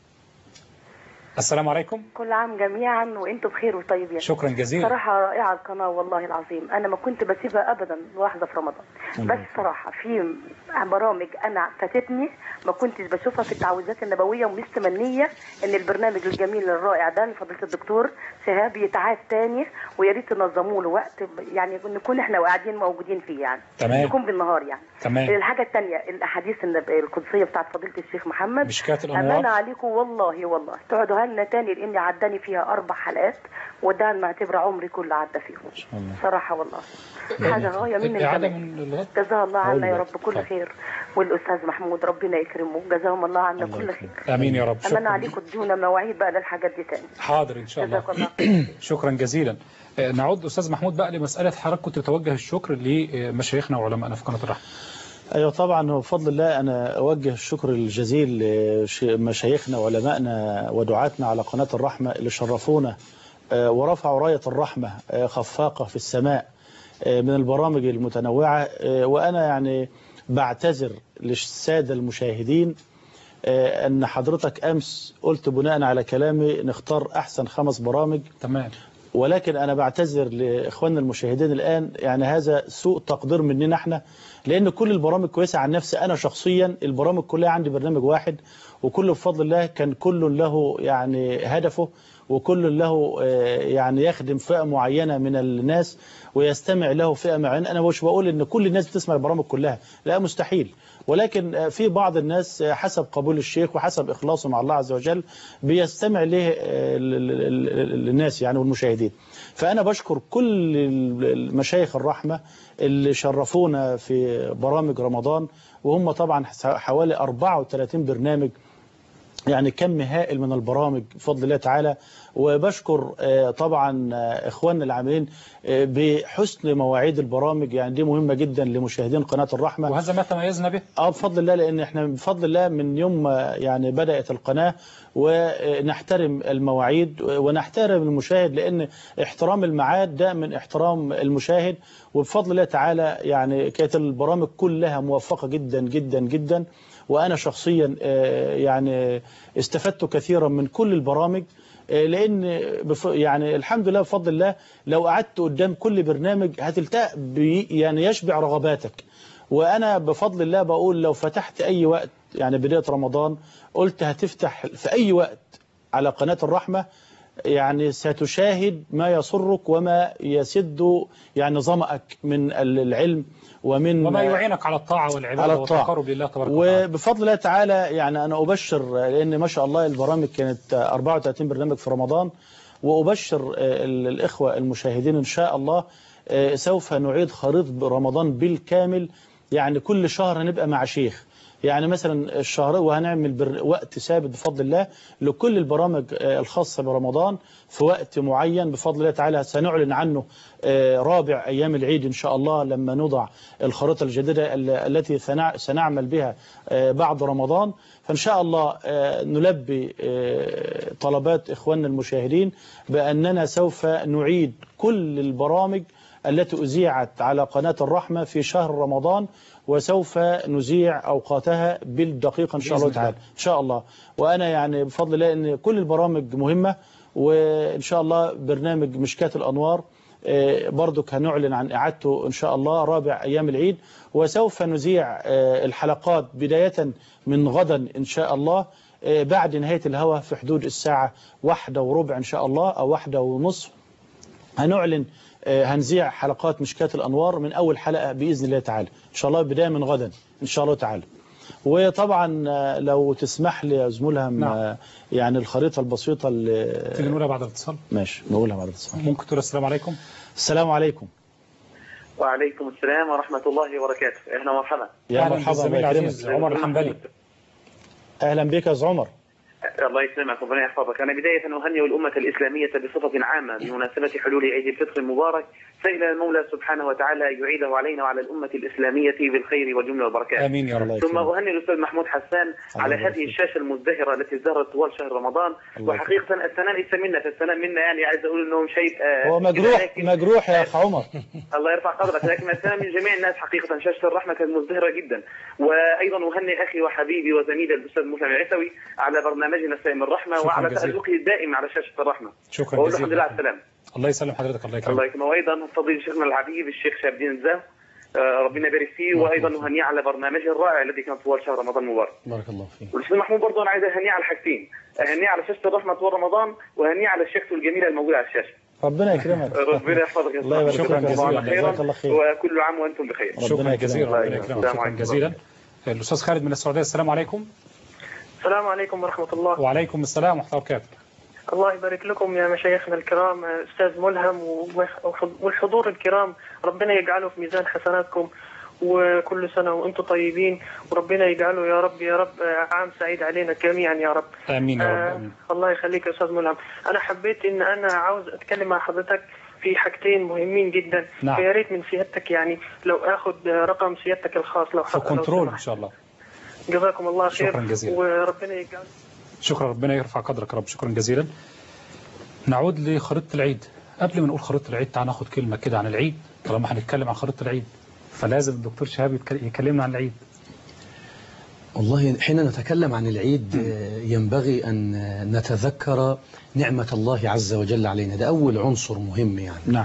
السلام عليكم. كل عام جميعا وانتم بخير وطيبين. شكرا جزيلا. صراحه رائعه القناه والله العظيم، انا ما كنت بسيبها ابدا لحظه في رمضان. بس صراحه في برامج انا فاتتني ما كنتش بشوفها في التعويذات النبويه، ومستمنيه ان البرنامج الجميل الرائع ده لفضيله الدكتور شهاب يتعاد تاني، ويا ريت تنظموا له وقت يعني نكون احنا قاعدين موجودين فيه يعني. تمام. يكون بالنهار يعني. تمام. الحاجه الثانيه الاحاديث القدسيه بتاعت فضيله الشيخ محمد مشكات الانوار، امانه عليكم والله والله تقعدوا لنا تاني لاني عداني فيها اربع حلقات، وده معتبر عمري كله عدى فيهم صراحه والله. حاجه غايه من الجمال. جزاه الله عنا يا رب كل خير، والاستاذ محمود ربنا يكرمه جزاهم الله عنا كل خير. امين يا رب. امانه عليكم تدونا مواعيد بقى للحاجات دي تاني. حاضر ان شاء الله. شكرا جزيلا. نعود استاذ محمود بقى لمساله حضرتك كنت توجه الشكر لمشايخنا وعلمائنا في قناه الرحمه. ايوه طبعا وبفضل الله انا اوجه الشكر الجزيل لمشايخنا وعلمائنا ودعاتنا على قناه الرحمه اللي شرفونا ورفعوا رايه الرحمه خفاقه في السماء من البرامج المتنوعه. وانا يعني بعتذر للساده المشاهدين ان حضرتك امس قلت بناء على كلامي نختار احسن خمس برامج. تمام. ولكن أنا بعتذر لإخواننا المشاهدين الآن، يعني هذا سوء تقدير مننا احنا، لأن كل البرامج كويسة. عن نفسي أنا شخصيا البرامج كلها عندي برنامج واحد، وكله بفضل الله كان كل له يعني هدفه، وكل له يعني يخدم فئة معينة من الناس ويستمع له فئة معينة. أنا مش بقول إن كل الناس بتسمع البرامج كلها، لا مستحيل، ولكن في بعض الناس حسب قبول الشيخ وحسب إخلاصه مع الله عز وجل بيستمع له الناس يعني والمشاهدين. فأنا بشكر كل المشايخ الرحمة اللي شرفونا في برامج رمضان، وهم طبعا حوالي أربعة وثلاثين برنامج، يعني كم هائل من البرامج بفضل الله تعالى. وبشكر طبعا إخواننا العاملين بحسن مواعيد البرامج، يعني دي مهمة جدا لمشاهدين قناة الرحمة، وهذا ما تميزنا به. اه بفضل الله، لأن احنا بفضل الله من يوم ما يعني بدأت القناة ونحترم المواعيد ونحترم المشاهد، لأن احترام الميعاد ده من احترام المشاهد. وبفضل الله تعالى يعني كانت البرامج كلها موفقة جدا جدا جدا، وأنا شخصيا يعني استفدت كثيرا من كل البرامج، لأن يعني الحمد لله بفضل الله لو قعدت قدام كل برنامج هتلتقى يعني يشبع رغباتك. وأنا بفضل الله بقول لو فتحت أي وقت، يعني بداية رمضان قلت هتفتح في أي وقت على قناة الرحمة يعني ستشاهد ما يسرك وما يسد يعني ظمأك من العلم ومن وما يعينك على الطاعة والعبادة على الطاعة والتقرب لله تبارك وتعالى. وبفضل الله تعالى يعني أنا أبشر، لأن ما شاء الله البرامج كانت أربعة وثلاثين برنامج في رمضان، وأبشر الإخوة المشاهدين إن شاء الله سوف نعيد خريطة رمضان بالكامل. يعني كل شهر هنبقى مع شيخ، يعني مثلا الشهر وهنعمل بر... وقت ثابت بفضل الله لكل البرامج الخاصة برمضان في وقت معين بفضل الله تعالى. سنعلن عنه رابع أيام العيد إن شاء الله لما نضع الخريطة الجديدة التي سنعمل بها بعد رمضان. فإن شاء الله نلبي طلبات إخواننا المشاهدين بأننا سوف نعيد كل البرامج التي أذيعت على قناة الرحمة في شهر رمضان، وسوف نذيع أوقاتها بالدقيقة إن شاء الله تعالى إن شاء الله. وأنا يعني بفضل الله إن كل البرامج مهمة، وإن شاء الله برنامج مشكاة الأنوار برضك هنعلن عن إعادته إن شاء الله رابع أيام العيد، وسوف نذيع الحلقات بداية من غدا إن شاء الله بعد نهاية الهوى في حدود الساعة واحدة وربع إن شاء الله أو واحدة ونصف. هنعلن هنذيع حلقات مشكاة الأنوار من أول حلقة بإذن الله تعالى إن شاء الله بداية من غدا إن شاء الله تعالى. وطبعا لو تسمح لي يا زميلهم نعم. يعني الخريطة البسيطة اللي تيجي نقولها بعد الاتصال. ماشي نقولها بعد الاتصال. ممكن تقول السلام عليكم. السلام عليكم. وعليكم السلام ورحمة الله وبركاته. اهلا ومرحبا. يا مرحبا بالزميل العزيز عمر الحنبلي. اهلا بك يا استاذ عمر. الله يسلمك وربنا يحفظك. أنا بداية أهنئ الأمة الإسلامية بصفة عامة بمناسبة حلول عيد الفطر المبارك، سائل المولى سبحانه وتعالى يعيده علينا وعلى الأمة الإسلامية بالخير والجملة والبركات. آمين يا رب. ثم أهنئ الأستاذ محمود حسان على هذه الشاشة المزدهرة التي ازدهرت طوال شهر رمضان. وحقيقة الثناء ليس منا، فالثناء منا يعني عايز أقول إنه شيء هو مجروح مجروح يا أخ عمر. الله يرفع قدرك، لكن الثناء من جميع الناس. حقيقة شاشة الرحمة كانت مزدهرة جدا. وأيضا أهنئ أخي وحبيبي وزميلي الأستاذ مسلم العيسوي على برنامجنا سائم الرحمة وعلى تألقه الدائم على شاشة الرحمة. شكرا جزيلا. الحمد لله على السلامة. الله يسلم حضرتك. الله يكرمك. الله يكرمك. وايضا فضيل شيخنا الحبيب الشيخ شهاب الدين الزاهد ربنا يبارك فيه، وايضا نهنيه على برنامجه الرائع الذي كان طوال شهر رمضان المبارك. بارك الله فيك. والاستاذ محمود برضه انا عايز اهنيه على حاجتين، اهنيه على شاشه الرحمه طوال رمضان، واهنيه على الشيخه الجميله الموجوده على الشاشه. ربنا يكرمك. ربنا يحفظك يا الله يبارك فيك. شكرا جزيلا. جزاك الله خير. وكل عام وانتم بخير. شكرا جزيلا. ربنا يكرمك. شكرا جزيلا. الاستاذ خالد من السعوديه. السلام عليكم. السلام عليكم ورحمه الله. وعليكم السلام ورحمه الله وبركاته. الله يبارك لكم يا مشايخنا الكرام، أستاذ ملهم والحضور الكرام، ربنا يجعله في ميزان حسناتكم، وكل سنة وأنتم طيبين، وربنا يجعله يا رب يا رب عام سعيد علينا جميعا يا رب. آمين يا رب. آمين. آه الله يخليك يا أستاذ ملهم. أنا حبيت إن أنا عاوز أتكلم مع حضرتك في حاجتين مهمين جدا. نعم. فيا ريت من سيادتك يعني لو آخذ رقم سيادتك الخاص لو في كنترول إن شاء الله. جزاكم الله خير. شكرا جزيلا. وربنا يجعله. شكرا، ربنا يرفع قدرك يا رب. شكرا جزيلا. نعود لخريطة العيد. قبل ما نقول خريطة العيد تعال ناخد كلمة كده عن العيد، طالما هنتكلم عن خريطة العيد فلازم الدكتور شهاب يكلمنا عن العيد. والله حين نتكلم عن العيد ينبغي أن نتذكر نعمة الله عز وجل علينا، ده أول عنصر مهم يعني. نعم.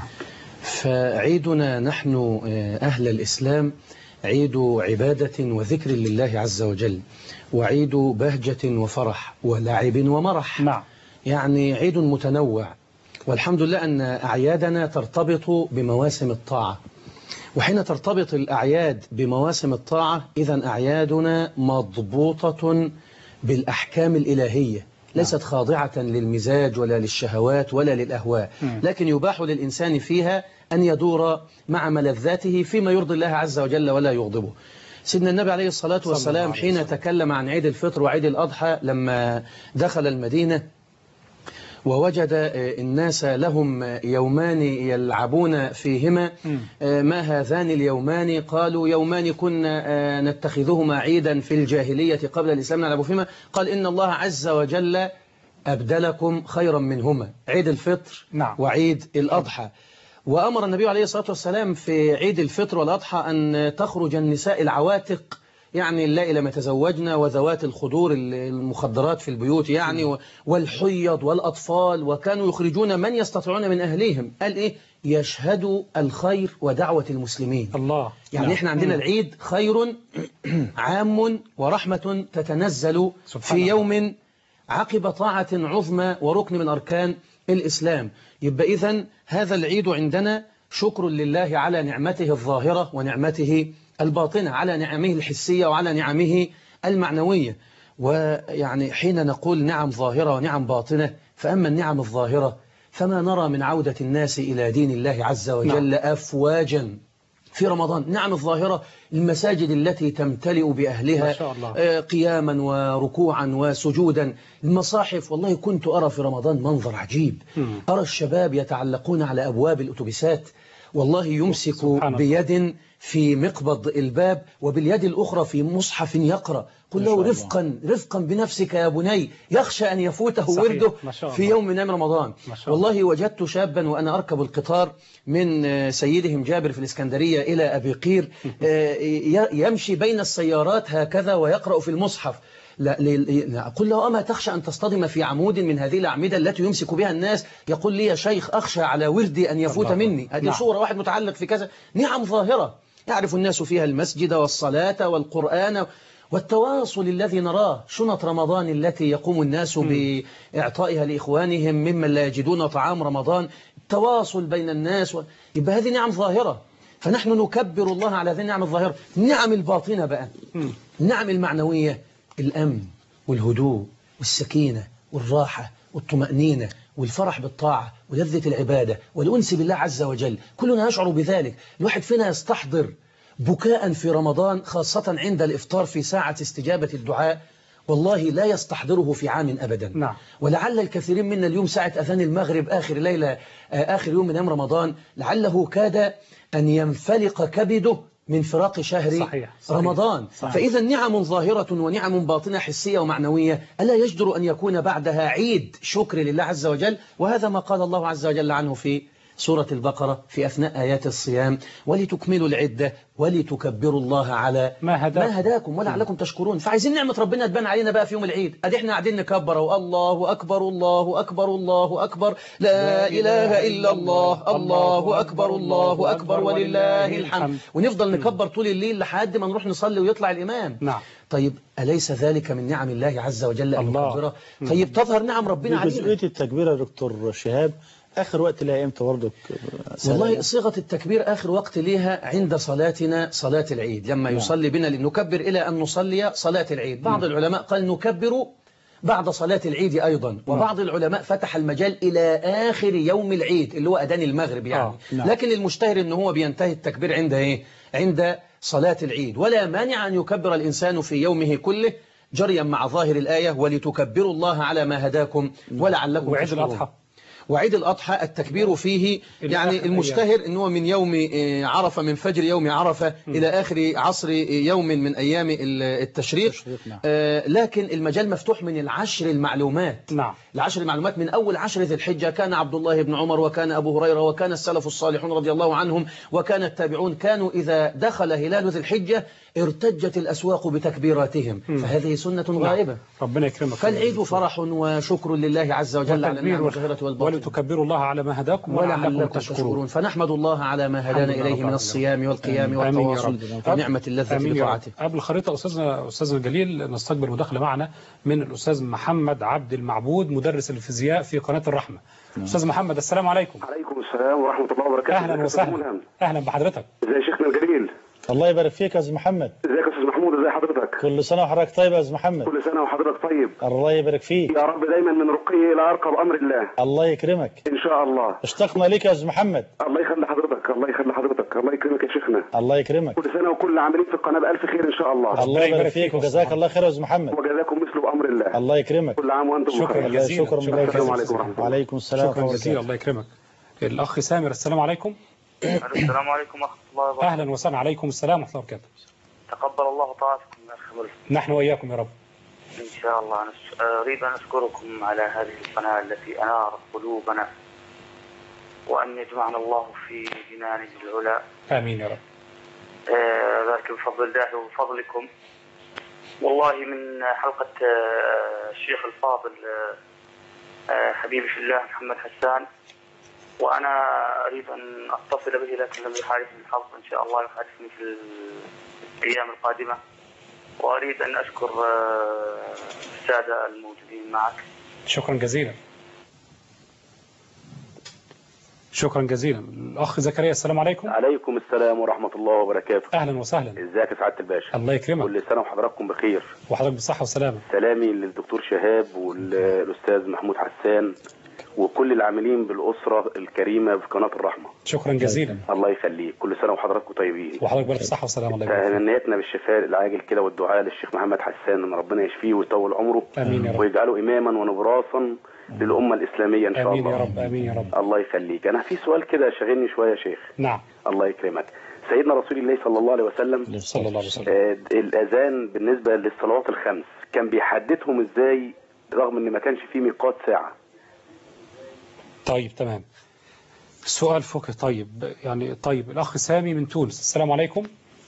فعيدنا نحن أهل الإسلام عيد عبادة وذكر لله عز وجل، وعيد بهجة وفرح ولعب ومرح. نعم. يعني عيد متنوع، والحمد لله أن أعيادنا ترتبط بمواسم الطاعة. وحين ترتبط الأعياد بمواسم الطاعة إذن أعيادنا مضبوطة بالأحكام الإلهية، ليست خاضعة للمزاج ولا للشهوات ولا للأهواء، لكن يباح للإنسان فيها أن يدور مع ملذاته فيما يرضي الله عز وجل ولا يغضبه. سيدنا النبي عليه الصلاة والسلام حين تكلم عن عيد الفطر وعيد الأضحى لما دخل المدينة ووجد الناس لهم يومان يلعبون فيهما، ما هذان اليومان؟ قالوا يومان كنا نتخذهما عيدا في الجاهلية قبل الإسلام نلعب فيهما. قال إن الله عز وجل أبدلكم خيرا منهما، عيد الفطر نعم. وعيد الأضحى. وأمر النبي عليه الصلاة والسلام في عيد الفطر والأضحى أن تخرج النساء العواتق، يعني اللائي لم يتزوجن، وذوات الخدور المخدرات في البيوت يعني، والحيض والأطفال، وكانوا يخرجون من يستطيعون من أهليهم. قال إيه؟ يشهدوا الخير ودعوة المسلمين. الله. يعني نعم. إحنا عندنا العيد خير عام ورحمة تتنزل في يوم عقب طاعة عظمى وركن من أركان الإسلام. يبقى إذن هذا العيد عندنا شكر لله على نعمته الظاهرة ونعمته الباطنة، على نعمه الحسية وعلى نعمه المعنوية. ويعني حين نقول نعم ظاهرة ونعم باطنة، فأما النعم الظاهرة فما نرى من عودة الناس إلى دين الله عز وجل نعم. أفواجا في رمضان. نعم الظاهرة المساجد التي تمتلئ بأهلها ما شاء الله. قياما وركوعا وسجودا، المصاحف. والله كنت أرى في رمضان منظر عجيب، م. أرى الشباب يتعلقون على أبواب الأتوبيسات، والله يمسك بيد في مقبض الباب وباليد الأخرى في مصحف يقرأ. قل له رفقا رفقا بنفسك يا بني، يخشى أن يفوته ورده في يوم من أيام رمضان. والله وجدت شابا وأنا أركب القطار من سيدهم جابر في الإسكندرية إلى أبي قير يمشي بين السيارات هكذا ويقرأ في المصحف. لا لا أقول له أما تخشى أن تصطدم في عمود من هذه الأعمدة التي يمسك بها الناس؟ يقول لي يا شيخ أخشى على وردي أن يفوت مني. هذه نعم. صورة واحد متعلق في كذا. نعم ظاهرة يعرف الناس فيها المسجد والصلاة والقرآن والتواصل الذي نراه، شنط رمضان التي يقوم الناس م. بإعطائها لإخوانهم ممن لا يجدون طعام رمضان، التواصل بين الناس و... يبقى هذه نعم ظاهرة، فنحن نكبر الله على هذه النعم الظاهرة. النعم الباطنة بقى م. النعم المعنوية، الأمن والهدوء والسكينة والراحة والطمأنينة والفرح بالطاعة ولذة العبادة والأنس بالله عز وجل، كلنا نشعر بذلك. الواحد فينا يستحضر بكاء في رمضان خاصة عند الإفطار في ساعة استجابة الدعاء، والله لا يستحضره في عام أبدا. نعم. ولعل الكثيرين منا اليوم ساعة أذان المغرب آخر ليلة آخر يوم من أيام رمضان لعله كاد أن ينفلق كبده من فراق شهر صحيح. صحيح. رمضان. صحيح. فإذا نعم ظاهرة ونعم باطنة حسية ومعنوية ألا يجدر أن يكون بعدها عيد شكر لله عز وجل؟ وهذا ما قال الله عز وجل عنه في سورة البقرة في أثناء آيات الصيام: ولتكملوا العدة ولتكبروا الله على ما هداكم, ما هداكم ولعلكم تشكرون. فعايزين نعمة ربنا تبان علينا بقى في يوم العيد. أدي احنا قاعدين نكبر والله أكبر الله أكبر الله أكبر لا إله إلا الله الله أكبر الله أكبر ولله الحمد، ونفضل نكبر طول الليل لحد ما نروح نصلي ويطلع الإمام. نعم. طيب أليس ذلك من نعم الله عز وجل المكبرة؟ طيب تظهر نعم ربنا علينا. جزئية التكبير يا دكتور شهاب آخر وقت لها إمتى برضك؟ والله صيغة التكبير آخر وقت ليها عند صلاتنا صلاة العيد، لما نعم. يصلي بنا لنكبر إلى أن نصلي صلاة العيد. بعض نعم. العلماء قال نكبر بعد صلاة العيد أيضا، وبعض نعم. العلماء فتح المجال إلى آخر يوم العيد اللي هو أذان المغرب يعني. آه. نعم. لكن المشتهر أنه هو بينتهي التكبير عند إيه؟ عند صلاة العيد، ولا مانع أن يكبر الإنسان في يومه كله جريا مع ظاهر الآية ولتكبروا الله على ما هداكم ولعلكم وعيد الأضحى. وعيد الأضحى التكبير فيه يعني المشتهر أنه من يوم عرفة، من فجر يوم عرفة م. إلى آخر عصر يوم من أيام التشريق. نعم. آه لكن المجال مفتوح من العشر المعلومات. نعم. العشر المعلومات من أول عشر ذي الحجة كان عبد الله بن عمر وكان أبو هريرة وكان السلف الصالحون رضي الله عنهم وكان التابعون كانوا إذا دخل هلال ذي الحجة ارتجت الأسواق بتكبيراتهم. م. فهذه سنة غائبة. ربنا يكرمك. فالعيد فرح وشكر لله عز وجل على النعمة الظاهرة والباطنة. ولتكبروا الله على ما هداكم ولعلكم تشكرون. فنحمد الله على ما هدانا إليه من الصيام والقيام والتواصل ونعمة اللذة بطاعته. قبل الخريطة أستاذنا أستاذنا الجليل نستقبل مداخلة معنا من الأستاذ محمد عبد المعبود مدرس الفيزياء في قناة الرحمة. أستاذ محمد السلام عليكم. عليكم السلام ورحمة الله وبركاته. أهلا وسهلا. أهلا بحضرتك. ازي شيخنا الجليل؟ الله يبارك فيك يا أستاذ محمد. ازيك يا أستاذ محمود؟ ازي حضرتك؟ كل سنة وحضرتك طيب يا أستاذ محمد. كل سنة وحضرتك طيب. الله يبارك فيك. يا رب دايما من رقي إلى أرقى بأمر الله. الله يكرمك. إن شاء الله. اشتقنا لك يا أستاذ محمد. الله يخلي حضرتك، الله يخلي حضرتك، الله يكرمك يا شيخنا. الله يكرمك. كل سنة وكل عاملين في القناة بألف خير إن شاء الله. الله يبارك فيك وجزاك الله خير يا أستاذ محمد. وجزاكم مثل بأمر الله. الله يكرمك. كل عام وأنتم بخير. شكرا جزيلا. شكرا جزيلا. السلام عليكم ورحمة الله. وعليكم السلام. شكرا جزيلا. الله يكرمك. الأخ سامر السلام عليكم. السلام عليكم ورحمة الله وبركاته. أهلا وسهلا. عليكم السلام ورحمة الله وبركاته. تقبل الله طاعتكم يا أخي ملهم. نحن وإياكم يا رب. إن شاء الله. أنا أريد أن أشكركم على هذه القناة التي أنارت قلوبنا وأن يجمعنا الله في جنان العلا. آمين يا رب. ذلك بفضل الله وبفضلكم. والله من حلقة الشيخ الفاضل حبيبي في الله محمد حسان، وأنا أريد أن أتصل به لكن لم يحالفني الحظ، إن شاء الله يحالفني في الأيام القادمة. وأريد أن أشكر السادة الموجودين معك. شكرا جزيلا. شكرا جزيلا. الأخ زكريا السلام عليكم. عليكم السلام ورحمة الله وبركاته. أهلا وسهلا. ازيك يا سعادة الباشا؟ الله يكرمك. كل سنة وحضراتكم بخير. وحضرتك بالصحة والسلامة. سلامي للدكتور شهاب والأستاذ محمود حسان وكل العاملين بالأسرة الكريمة في قناة الرحمة. شكرا جزيلا. الله يخليك. كل سنة وحضراتكم طيبين. وحضرتك بألف صحة وسلامة. الله يبارك فيك. تهنئتنا بالشفاء العاجل كده والدعاء للشيخ محمد حسان ان ربنا يشفيه ويطول عمره. آمين يا رب. ويجعله إماما ونبراسا للأمة الإسلامية إن شاء آمين الله. يا رب. آمين يا رب. الله يخليك. أنا في سؤال كده شاغلني شوية يا شيخ. نعم. الله يكرمك. سيدنا رسول الله صلى الله عليه وسلم صلى الله عليه وسلم آه الأذان بالنسبة للصلوات الخمس كان بيحددهم إزاي رغم إن ما كانش فيه ميقات ساعة؟ طيب تمام. سؤال فقهي. طيب يعني طيب الأخ سامي من تونس. السلام عليكم.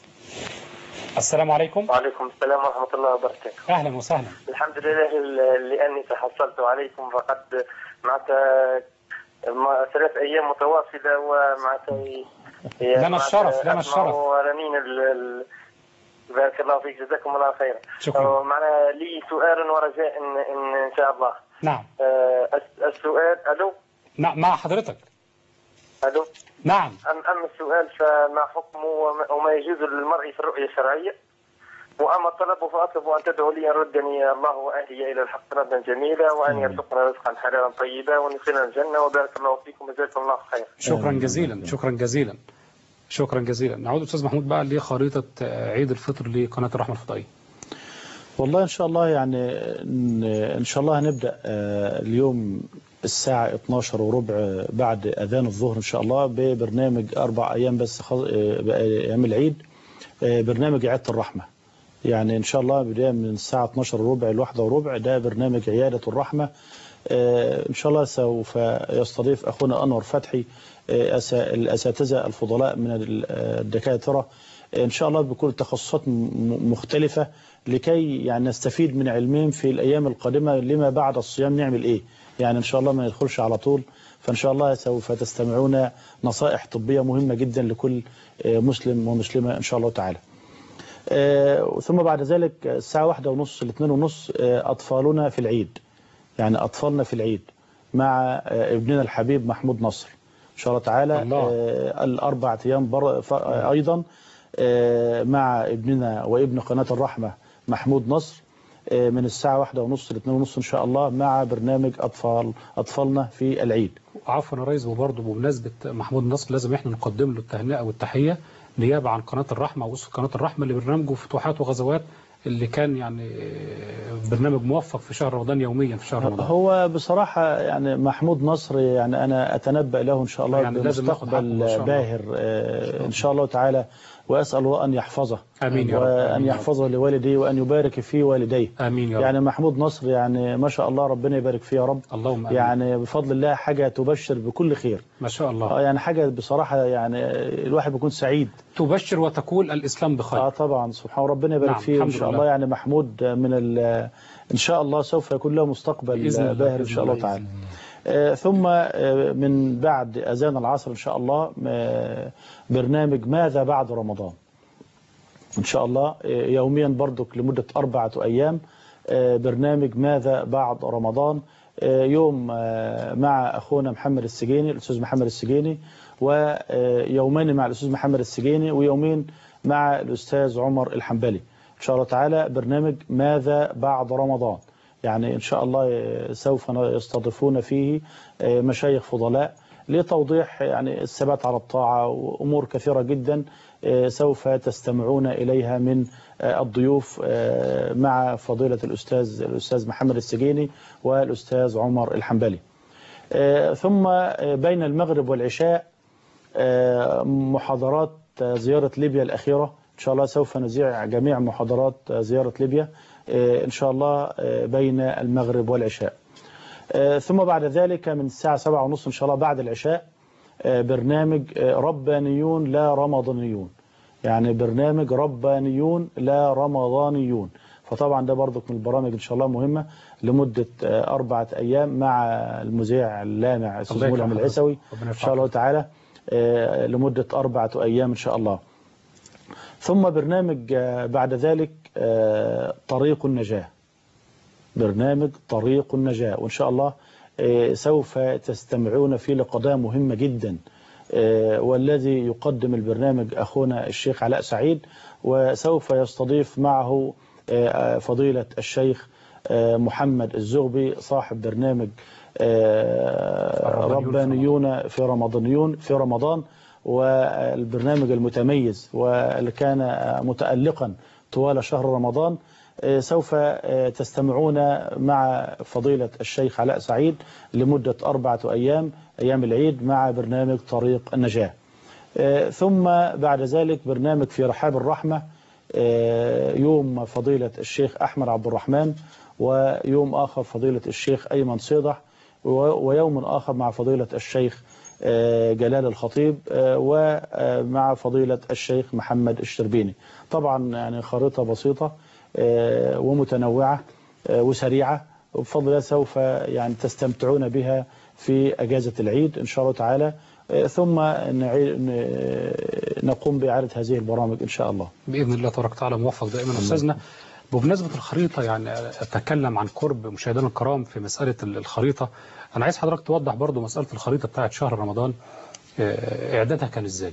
السلام عليكم. وعليكم السلام ورحمة الله وبركاته. أهلا وسهلا. الحمد لله لأني تحصلت عليكم فقد معناتها ثلاث أيام متواصلة ومعناتها لنا الشرف. لنا الشرف. ورنين ال بارك الله فيك جزاكم الله خيرا. شكرا. معنا لي سؤال ورجاء إن, إن, إن شاء الله. نعم. السؤال ألو. نعم مع حضرتك. ألو. نعم. أم أما السؤال فما حكمه وما يجوز للمرء في الرؤية الشرعية؟ وأما الطلب فأطلب أن تدعو لي أن ردني الله وأهلي إلى الحق ردا جميلا وأن يرزقنا رزقا حلالا طيبا وندخلنا الجنة وبارك الله فيكم وجزاكم الله خير. شكرا جزيلا. شكرا جزيلا. شكرا جزيلا. نعود أستاذ محمود بقى لخريطة عيد الفطر لقناة الرحمة الفضائية. والله إن شاء الله يعني إن شاء الله هنبدأ اليوم الساعة اثناشر وربع بعد أذان الظهر إن شاء الله ببرنامج أربع أيام بس أيام العيد، برنامج عيادة الرحمة. يعني إن شاء الله بداية من الساعة اثناشر وربع لواحدة وربع ده برنامج عيادة الرحمة. إن شاء الله سوف يستضيف أخونا أنور فتحي الأساتذة الفضلاء من الدكاترة إن شاء الله بكل تخصصات مختلفة لكي يعني نستفيد من علمهم في الأيام القادمة لما بعد الصيام نعمل إيه. يعني إن شاء الله ما ندخلش على طول. فإن شاء الله سوف تستمعون نصائح طبية مهمة جدا لكل مسلم ومسلمة إن شاء الله تعالى. ثم بعد ذلك الساعة واحدة ونص لاثنين ونص أطفالنا في العيد، يعني أطفالنا في العيد مع ابننا الحبيب محمود نصر إن شاء الله تعالى. الله. الأربع أيام أيضا مع ابننا وابن قناة الرحمة محمود نصر من الساعة واحدة ونص لاثنين ونص إن شاء الله مع برنامج أطفال أطفالنا في العيد. عفوا يا ريس، وبرضه بمناسبة محمود نصر لازم احنا نقدم له التهنئة والتحية نيابة عن قناة الرحمة ووسط قناة الرحمة لبرنامجه فتوحات وغزوات اللي كان يعني برنامج موفق في شهر رمضان يوميا في شهر رمضان. هو بصراحة يعني محمود نصر يعني أنا أتنبأ له إن شاء الله يعني بمستقبل باهر إن شاء الله تعالى، وأسأل الله أن يحفظه. آمين يا رب. وأن يحفظه لوالديه وأن يبارك في والديه. آمين يا رب. يعني محمود نصر يعني ما شاء الله ربنا يبارك فيه يا رب. اللهم آمين. يعني بفضل الله حاجة تبشر بكل خير ما شاء الله. يعني حاجة بصراحة يعني الواحد بيكون سعيد. تبشر وتقول الإسلام بخير. آه طبعا سبحان ربنا يبارك نعم. فيه إن شاء الله. يعني محمود من إن شاء الله سوف يكون له مستقبل باهر إن شاء الله تعالى. آه ثم آه من بعد أذان العصر إن شاء الله آه برنامج ماذا بعد رمضان إن شاء الله يوميا برضك لمدة أربعة أيام برنامج ماذا بعد رمضان، يوم مع أخونا محمد السجيني الأستاذ محمد السجيني، ويومين مع الأستاذ محمد السجيني، ويومين مع الأستاذ عمر الحنبلي إن شاء الله تعالى برنامج ماذا بعد رمضان. يعني إن شاء الله سوف يستضيفون فيه مشايخ فضلاء لتوضيح يعني الثبات على الطاعة وأمور كثيرة جدا سوف تستمعون إليها من الضيوف مع فضيلة الأستاذ الأستاذ محمد السجيني والأستاذ عمر الحنبلي. ثم بين المغرب والعشاء محاضرات زيارة ليبيا الأخيرة إن شاء الله سوف نذيع جميع محاضرات زيارة ليبيا إن شاء الله بين المغرب والعشاء. ثم بعد ذلك من الساعة سبعة ونصف إن شاء الله بعد العشاء برنامج ربانيون لا رمضانيون، يعني برنامج ربانيون لا رمضانيون. فطبعا ده برضك من البرامج إن شاء الله مهمة لمدة أربعة أيام مع المذيع اللامع الأستاذ ملهم العيسوي إن شاء الله تعالى لمدة أربعة أيام إن شاء الله. ثم برنامج بعد ذلك طريق النجاة، برنامج طريق النجاة، وإن شاء الله سوف تستمعون فيه لقضايا مهمة جدا، والذي يقدم البرنامج أخونا الشيخ علاء سعيد، وسوف يستضيف معه فضيلة الشيخ محمد الزغبي صاحب برنامج ربانيون في رمضانيون في رمضان، والبرنامج المتميز واللي كان متألقا طوال شهر رمضان. سوف تستمعون مع فضيلة الشيخ علاء سعيد لمدة أربعة أيام أيام العيد مع برنامج طريق النجاة. ثم بعد ذلك برنامج في رحاب الرحمة يوم فضيلة الشيخ أحمد عبد الرحمن، ويوم آخر فضيلة الشيخ أيمن صيدح، ويوم آخر مع فضيلة الشيخ جلال الخطيب، ومع فضيلة الشيخ محمد الشربيني. طبعا يعني خريطة بسيطة ومتنوعة وسريعة، وبفضل الله سوف يعني تستمتعون بها في أجازة العيد إن شاء الله تعالى. ثم نقوم بإعادة هذه البرامج إن شاء الله بإذن الله تبارك وتعالى. موفق دائما أستاذنا. بمناسبة الخريطة، يعني أتكلم عن قرب مشاهدينا الكرام في مسألة الخريطة. أنا عايز حضرتك توضح برضو مسألة الخريطة بتاعت شهر رمضان، إعدادها كان إزاي؟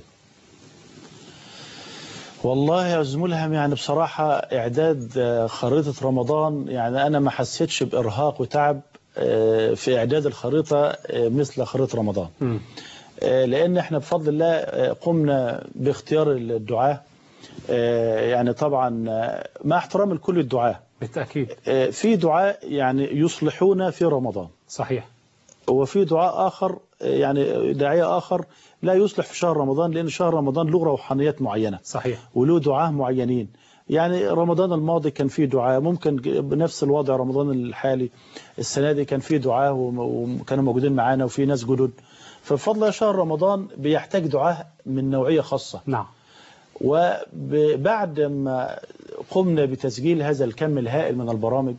والله يا أستاذ ملهم، يعني بصراحة إعداد خريطة رمضان يعني أنا ما حسيتش بإرهاق وتعب في إعداد الخريطة مثل خريطة رمضان. م. لأن احنا بفضل الله قمنا باختيار الدعاة، يعني طبعا مع احترام لكل الدعاة بالتأكيد، في دعاة يعني يصلحون في رمضان صحيح، وفي دعاء آخر يعني داعية آخر لا يصلح في شهر رمضان، لأن شهر رمضان له روحانيات معينة صحيح، وله دعاة معينين. يعني رمضان الماضي كان فيه دعاء، ممكن بنفس الوضع رمضان الحالي السنة دي كان فيه دعاء وكانوا موجودين معانا وفي ناس جدد. فبفضل شهر رمضان بيحتاج دعاء من نوعية خاصة. نعم. وبعد ما قمنا بتسجيل هذا الكم الهائل من البرامج،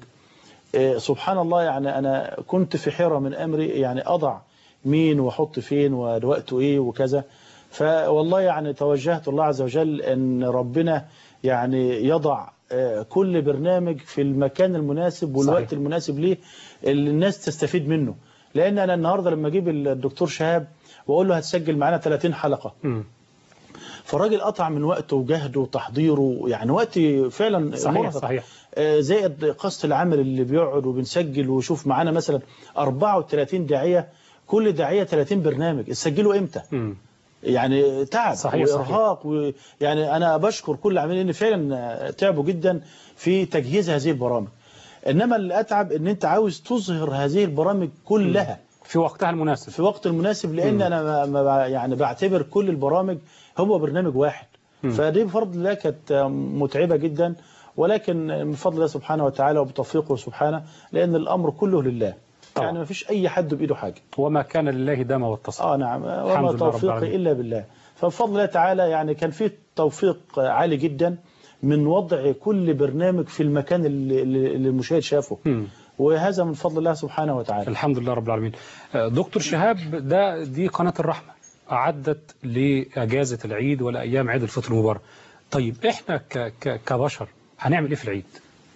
سبحان الله يعني أنا كنت في حيرة من أمري، يعني أضع مين وأحط فين ووقته إيه وكذا. فوالله يعني توجهت الله عز وجل أن ربنا يعني يضع كل برنامج في المكان المناسب والوقت صحيح. المناسب ليه اللي الناس تستفيد منه. لأن أنا النهاردة لما أجيب الدكتور شهاب وأقول له هتسجل معنا ثلاثين حلقة، م. فالراجل قطع من وقته وجهده وتحضيره، يعني وقت فعلا صحيح صحيح. زائد قسط العمل اللي بيقعد وبنسجل وشوف معانا مثلا أربعة وثلاثين داعية، كل داعية ثلاثين برنامج، تسجلوا امتى؟ م. يعني تعب صحيح وإرهاق، ويعني أنا بشكر كل العاملين إن فعلا تعبوا جدا في تجهيز هذه البرامج. إنما اللي أتعب إن أنت عاوز تظهر هذه البرامج كلها م. في وقتها المناسب، في وقت المناسب، لأن م. أنا ما يعني بعتبر كل البرامج هو برنامج واحد. م. فدي بفضل الله كانت متعبة جدا، ولكن من فضل الله سبحانه وتعالى وبتوفيقه سبحانه، لأن الأمر كله لله. طبعا. يعني ما فيش أي حد بإيده حاجة، وما كان لله دام واتصل. آه نعم، وما توفيقي إلا بالله. فبفضل الله تعالى يعني كان في توفيق عالي جدا من وضع كل برنامج في المكان اللي, اللي المشاهد شافه. م. وهذا من فضل الله سبحانه وتعالى. الحمد لله رب العالمين. دكتور شهاب، ده دي قناة الرحمة أعدت لأجازة العيد ولا أيام عيد الفطر المبارك. طيب إحنا ك ك كبشر هنعمل إيه في العيد؟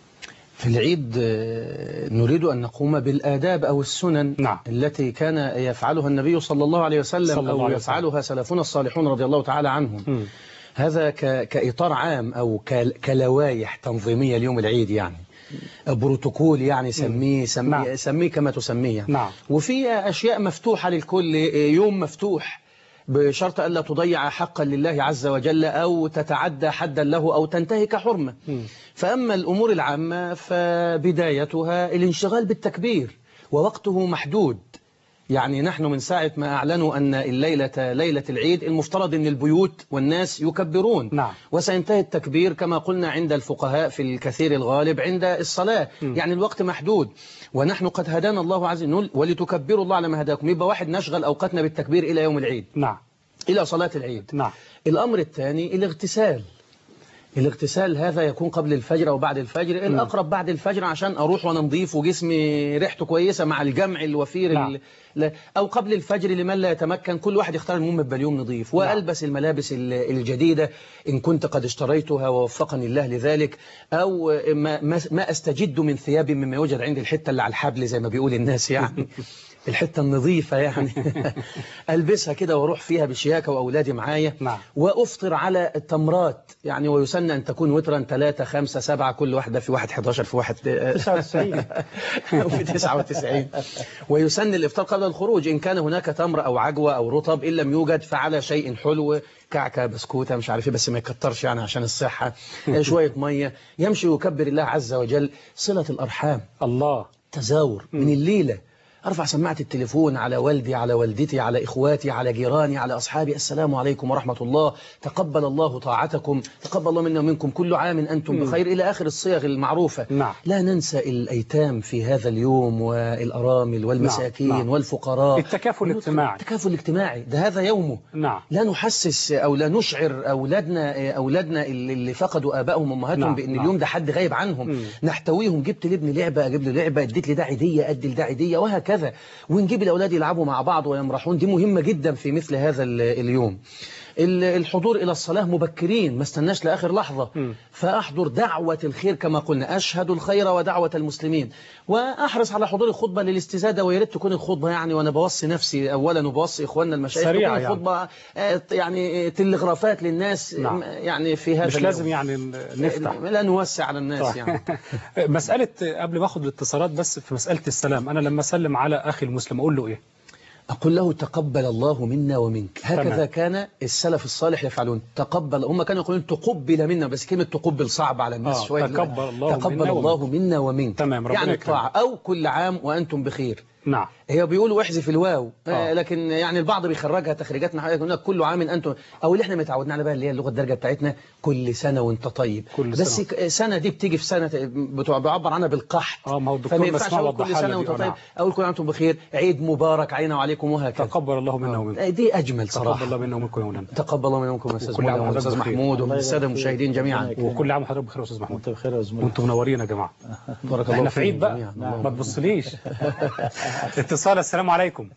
في العيد نريد أن نقوم بالآداب أو السنن نعم. التي كان يفعلها النبي صلى الله عليه وسلم صلى الله أو عليه يفعلها وسلم. سلفنا الصالحون رضي الله تعالى عنهم. م. هذا كإطار عام أو كلوائح تنظيمية ليوم العيد، يعني بروتوكول، يعني سميه سميه, نعم. سميه كما تسميه. نعم. وفي أشياء مفتوحة للكل، يوم مفتوح بشرط ألا تضيع حقا لله عز وجل أو تتعدى حدا له أو تنتهك حرمة. م. فأما الأمور العامة فبدايتها الانشغال بالتكبير، ووقته محدود. يعني نحن من ساعة ما أعلنوا أن الليلة ليلة العيد المفترض أن البيوت والناس يكبرون. نعم. وسينتهي التكبير كما قلنا عند الفقهاء في الكثير الغالب عند الصلاة. م. يعني الوقت محدود، ونحن قد هدانا الله عز وجل ولتكبروا الله على ما هداكم. يبقى واحد نشغل أوقاتنا بالتكبير إلى يوم العيد. نعم. إلى صلاة العيد. نعم. الأمر الثاني الاغتسال. الاغتسال هذا يكون قبل الفجر أو بعد الفجر، الأقرب بعد الفجر عشان أروح وأنا نظيف وجسمي ريحته كويسة مع الجمع الوفير. نعم. أو قبل الفجر لمن لا يتمكن، كل واحد يختار المهم يبقى اليوم نظيف. وألبس نعم. الملابس الجديدة إن كنت قد اشتريتها ووفقني الله لذلك، أو ما, ما, ما أستجد من ثيابي مما يوجد عند الحتة اللي على الحبل زي ما بيقول الناس يعني الحتة النظيفة يعني ألبسها كده وأروح فيها بشياكة وأولادي معايا. نعم. وأفطر على التمرات يعني، ويسن أن تكون وترا ثلاثة خمسة سبعة كل واحدة في واحد حداشر في واحد تسعة وتسعين وفي تسعة وتسعين. ويسن الإفطار قبل الخروج إن كان هناك تمر أو عجوة أو رطب، إن لم يوجد فعلى شيء حلو، كعكة بسكوتة مش عارف ايه، بس ما يكترش يعني عشان الصحة، شوية مية، يمشي ويكبر الله عز وجل. صلة الأرحام، الله، تزاور من الليلة، أرفع سماعة التليفون على والدي، على والدتي، على إخواتي، على جيراني، على أصحابي، السلام عليكم ورحمة الله، تقبل الله طاعتكم، تقبل الله منا ومنكم، كل عام أنتم بخير، إلى آخر الصيغ المعروفة. نعم. لا ننسى الأيتام في هذا اليوم والأرامل والمساكين. نعم. نعم. والفقراء، التكافل الاجتماعي، التكافل الاجتماعي ده هذا يومه. نعم. لا نحسس أو لا نشعر أولادنا أولادنا اللي فقدوا آبائهم وأمهاتهم نعم. بأن نعم. اليوم ده حد غايب عنهم. مم. نحتويهم، جبت لابني لعبة أجيب له لعبة، اديت لي ده عيدية أدي لده عيدية، وهكذا. ونجيب الأولاد يلعبوا مع بعض ويمرحون، دي مهمة جدا في مثل هذا اليوم. الحضور إلى الصلاة مبكرين، ما استناش لآخر لحظة. م. فأحضر دعوة الخير كما قلنا، أشهد الخير ودعوة المسلمين، وأحرص على حضور الخطبة للاستزادة. ويا ريت تكون الخطبة يعني، وأنا بوصي نفسي أولا وبوصي إخواننا المشايخ، تكون يعني. الخطبة يعني تلغرافات للناس. نعم. يعني في هذا مش اليوم. لازم يعني نفتح، لا نوسع على الناس. طيب. يعني مسألة قبل ما أخذ الاتصالات، بس في مسألة السلام، أنا لما أسلم على أخي المسلم أقول له إيه؟ أقول له تقبل الله منا ومنك. هكذا تمام. كان السلف الصالح يفعلون. تقبل، هم كانوا يقولون تقبل منا، بس كلمة تقبل صعب على الناس آه. شوية. تقبل الله, تقبل منا, الله ومنك. منا ومنك. تمام. يعني الطاعة، أو كل عام وأنتم بخير. نعم. هي بيقولوا احذف الواو. آه. آه لكن يعني البعض بيخرجها تخريجات نحوية، يقول لك كل عام انتم، او اللي احنا متعودين على بقى اللي هي اللغه الدارجه بتاعتنا، كل سنه وانت طيب. كل بس سنة. سنه دي بتيجي في سنه بيعبر عنها بالقحط. اه ما هو الدكتور فما ينفعش مسموع اقول كل سنه وانت طيب. نعم. اقول كل عام وانتم بخير، عيد مبارك علينا وعليكم، وهكذا. تقبل الله منا ومنكم. آه. دي اجمل صراحه. تقبل الله منا ومنكم يا مولانا. تقبل الله منا ومنكم يا استاذ مولى والاستاذ محمود والساده المشاهدين جميعا. وكل عام وحضرتك بخير يا استاذ محمود. وانت بخير يا زميلي. وانتم منورين يا جماعه. بارك الله احنا في عيد بقى. جميعا. ما تبصليش. اتصال. السلام عليكم.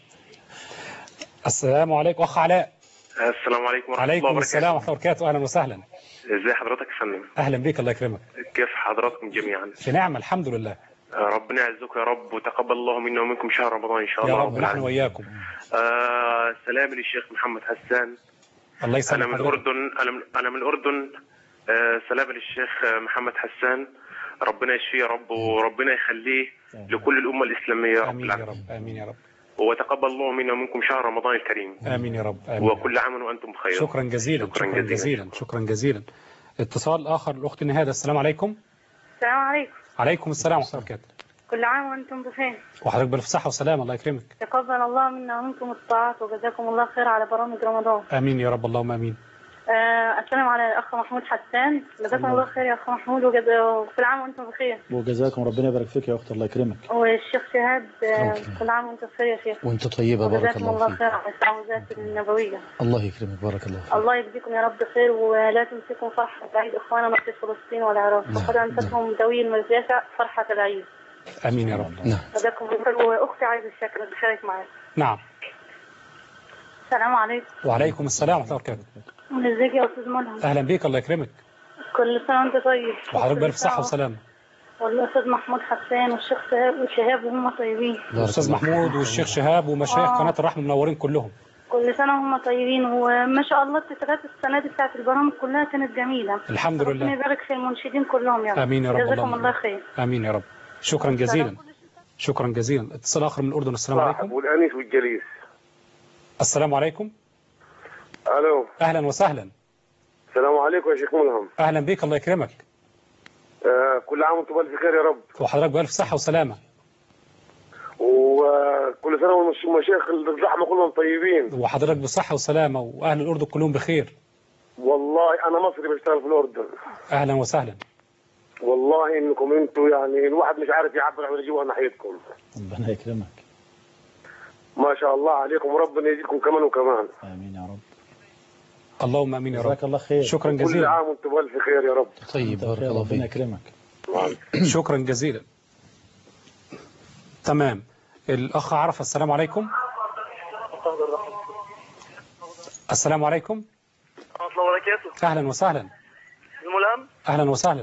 السلام عليكم اخ علاء. السلام عليكم ورحمه عليكم الله وبركاته. السلام ورحمه الله وبركاته. اهلا وسهلا. ازي حضرتك يا فندم؟ اهلا بك، الله يكرمك. كيف حضراتكم جميعا؟ في نعمه الحمد لله. ربنا يعزك يا رب، وتقبل الله منا ومنكم شهر رمضان ان شاء الله يا رب. نحن واياكم. آه سلام للشيخ محمد حسان. الله يسلمك. انا من الاردن. انا من انا من الاردن. آه سلام للشيخ محمد حسان، ربنا يشفيه يا رب، وربنا يخليه لكل الامه الاسلاميه يا رب. امين يا رب. امين يا رب. وتقبل الله منا ومنكم شهر رمضان الكريم. امين يا رب. آمين. وكل عام وانتم بخير. شكرا جزيلا. شكرا, شكرا جزيلا. جزيلا. شكرا جزيلا. اتصال اخر، الاخت نهاد. السلام عليكم. السلام عليكم. عليكم السلام ورحمه الله وبركاته. كل عام وانتم بخير. وحضرتك بالف صحه وسلامه، الله يكرمك. تقبل الله منا ومنكم الطاعات، وجزاكم الله خير على برامج رمضان. امين يا رب، اللهم امين. آه السلام على الاخ محمود حسان، جزاكم الله خير يا اخ محمود، وكل عام وانتم بخير. وجزاكم ربنا يبارك فيك يا اخت، الله يكرمك. والشيخ شهاب آه كل عام وانت بخير يا شيخ. وانت طيبه، بارك الله فيك. جزاكم الله خير على التعوذات النبويه. الله يكرمك، بارك الله فيك. الله يجزيكم يا رب خير، ولا تمسكوا فرحه العيد اخواننا في فلسطين والعراق، وقد انفتهم ذوي المزيكا فرحه العيد. امين يا رب. نعم. جزاكم الله خير. واختي عايزه الشكر تشارك معايا. نعم. السلام عليكم. وعليكم السلام ورحمه الله وبركاته. ازيك يا استاذ ملهم؟ اهلا بيك، الله يكرمك. كل سنه وانت طيب. وحضرتك بالف صحه وسلامه. والاستاذ محمود حسان والشيخ شهاب وهم طيبين. الاستاذ محمود والشيخ شهاب ومشايخ قناه الرحمه منورين كلهم. كل سنه وهم طيبين، وما شاء الله التترات السنه دي بتاعت البرامج كلها كانت جميله. الحمد لله. ربنا يبارك في المنشدين كلهم يا رب. امين يا رب. جزاكم الله خير. امين يا رب. شكرا جزيلا. شكرا جزيلا. اتصال اخر من الاردن. السلام عليكم. صاحب والانيس والجليس. السلام عليكم. الو. اهلا وسهلا. السلام عليكم يا شيخ ملهم. اهلا بك، الله يكرمك. آه كل عام وانتم بالف خير يا رب. وحضرتك بالف صحه وسلامه. وكل سنه والمشايخ الزحمه كلهم طيبين. وحضرتك بصحه وسلامه، واهل الاردن كلهم بخير. والله انا مصري بشتغل في الاردن. اهلا وسهلا. والله انكم انتم يعني الواحد مش عارف يعبر عن يجيبوها ناحيتكم. ربنا يكرمك. ما شاء الله عليكم، وربنا يزيدكم كمان وكمان. امين يا رب. اللهم امين يا رب. جزاك الله خير. شكرا جزيلا. كل عام وانتم بالف خير يا رب. طيب، بارك الله فيك. ربنا يكرمك. شكرا جزيلا. تمام. الاخ عرفه. السلام عليكم. السلام عليكم ورحمه الله وبركاته. اهلا وسهلا. الملهم. اهلا وسهلا.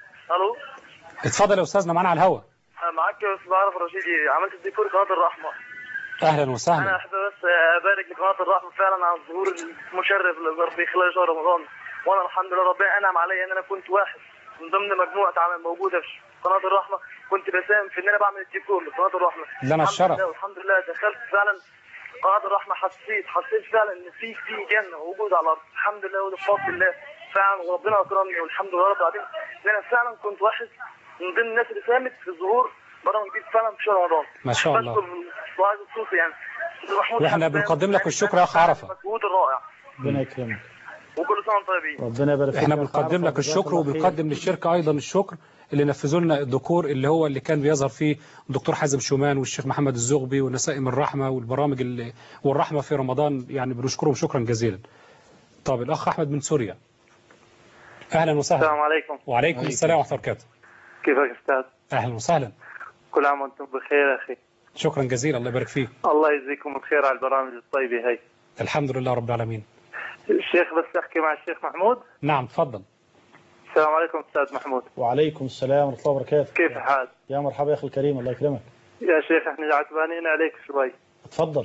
الو. اتفضل يا استاذنا، معانا على الهواء. معاك يا استاذ عرفه الرشيدي، عملت الديكور قناه الرحمه. اهلا انا وسهلا. احب بس ابارك لقناه الرحمه فعلا على الظهور المشرف للظهر في خلال شهر رمضان، وانا الحمد لله ربنا انعم عليا ان انا كنت واحد من ضمن مجموعه عمل موجوده في قناه الرحمه، كنت بساهم في ان انا بعمل الديكور لقناه الرحمه. لنا الشرف. الحمد لله والحمد لله دخلت فعلا قناه الرحمه، حسيت حسيت فعلا ان في في جنه موجوده على الارض، الحمد لله وده بفضل الله فعلا، وربنا اكرمني والحمد لله رب العالمين ان انا فعلا كنت واحد من ضمن الناس اللي ساهمت في الظهور برامج جديد فعلا في شهر رمضان. ما شاء الله. بشكر الوعد الصوفي يعني محمود واحنا حسان بنقدم لك الشكر يا اخ عرفه. المجهود الرائع، ربنا يكرمك. وكل سنه وانتم طيبين. ربنا يبارك فيك. احنا يا أخ بنقدم عرفة، لك جزاك الشكر الله خير. وبنقدم للشركه ايضا الشكر اللي نفذوا لنا الديكور اللي هو اللي كان بيظهر فيه الدكتور حازم شومان والشيخ محمد الزغبي ونسائم الرحمه والبرامج اللي والرحمه في رمضان، يعني بنشكرهم شكرا جزيلا. طب الاخ احمد من سوريا. اهلا وسهلا. السلام عليكم. وعليكم السلام ورحمه الله وبركاته. كيفك استاذ؟ اهلا وسهلا. كل عام وانتم بخير اخي. شكرا جزيلا، الله يبارك فيك. الله يجزيكم الخير على البرامج الطيبه هي. الحمد لله رب العالمين. الشيخ بس احكي مع الشيخ محمود. نعم تفضل. السلام عليكم استاذ محمود. وعليكم السلام ورحمه الله وبركاته. كيف الحال؟ يا مرحبا يا اخي الكريم، الله يكرمك. يا شيخ احنا عتبانين عليك شوي. اتفضل.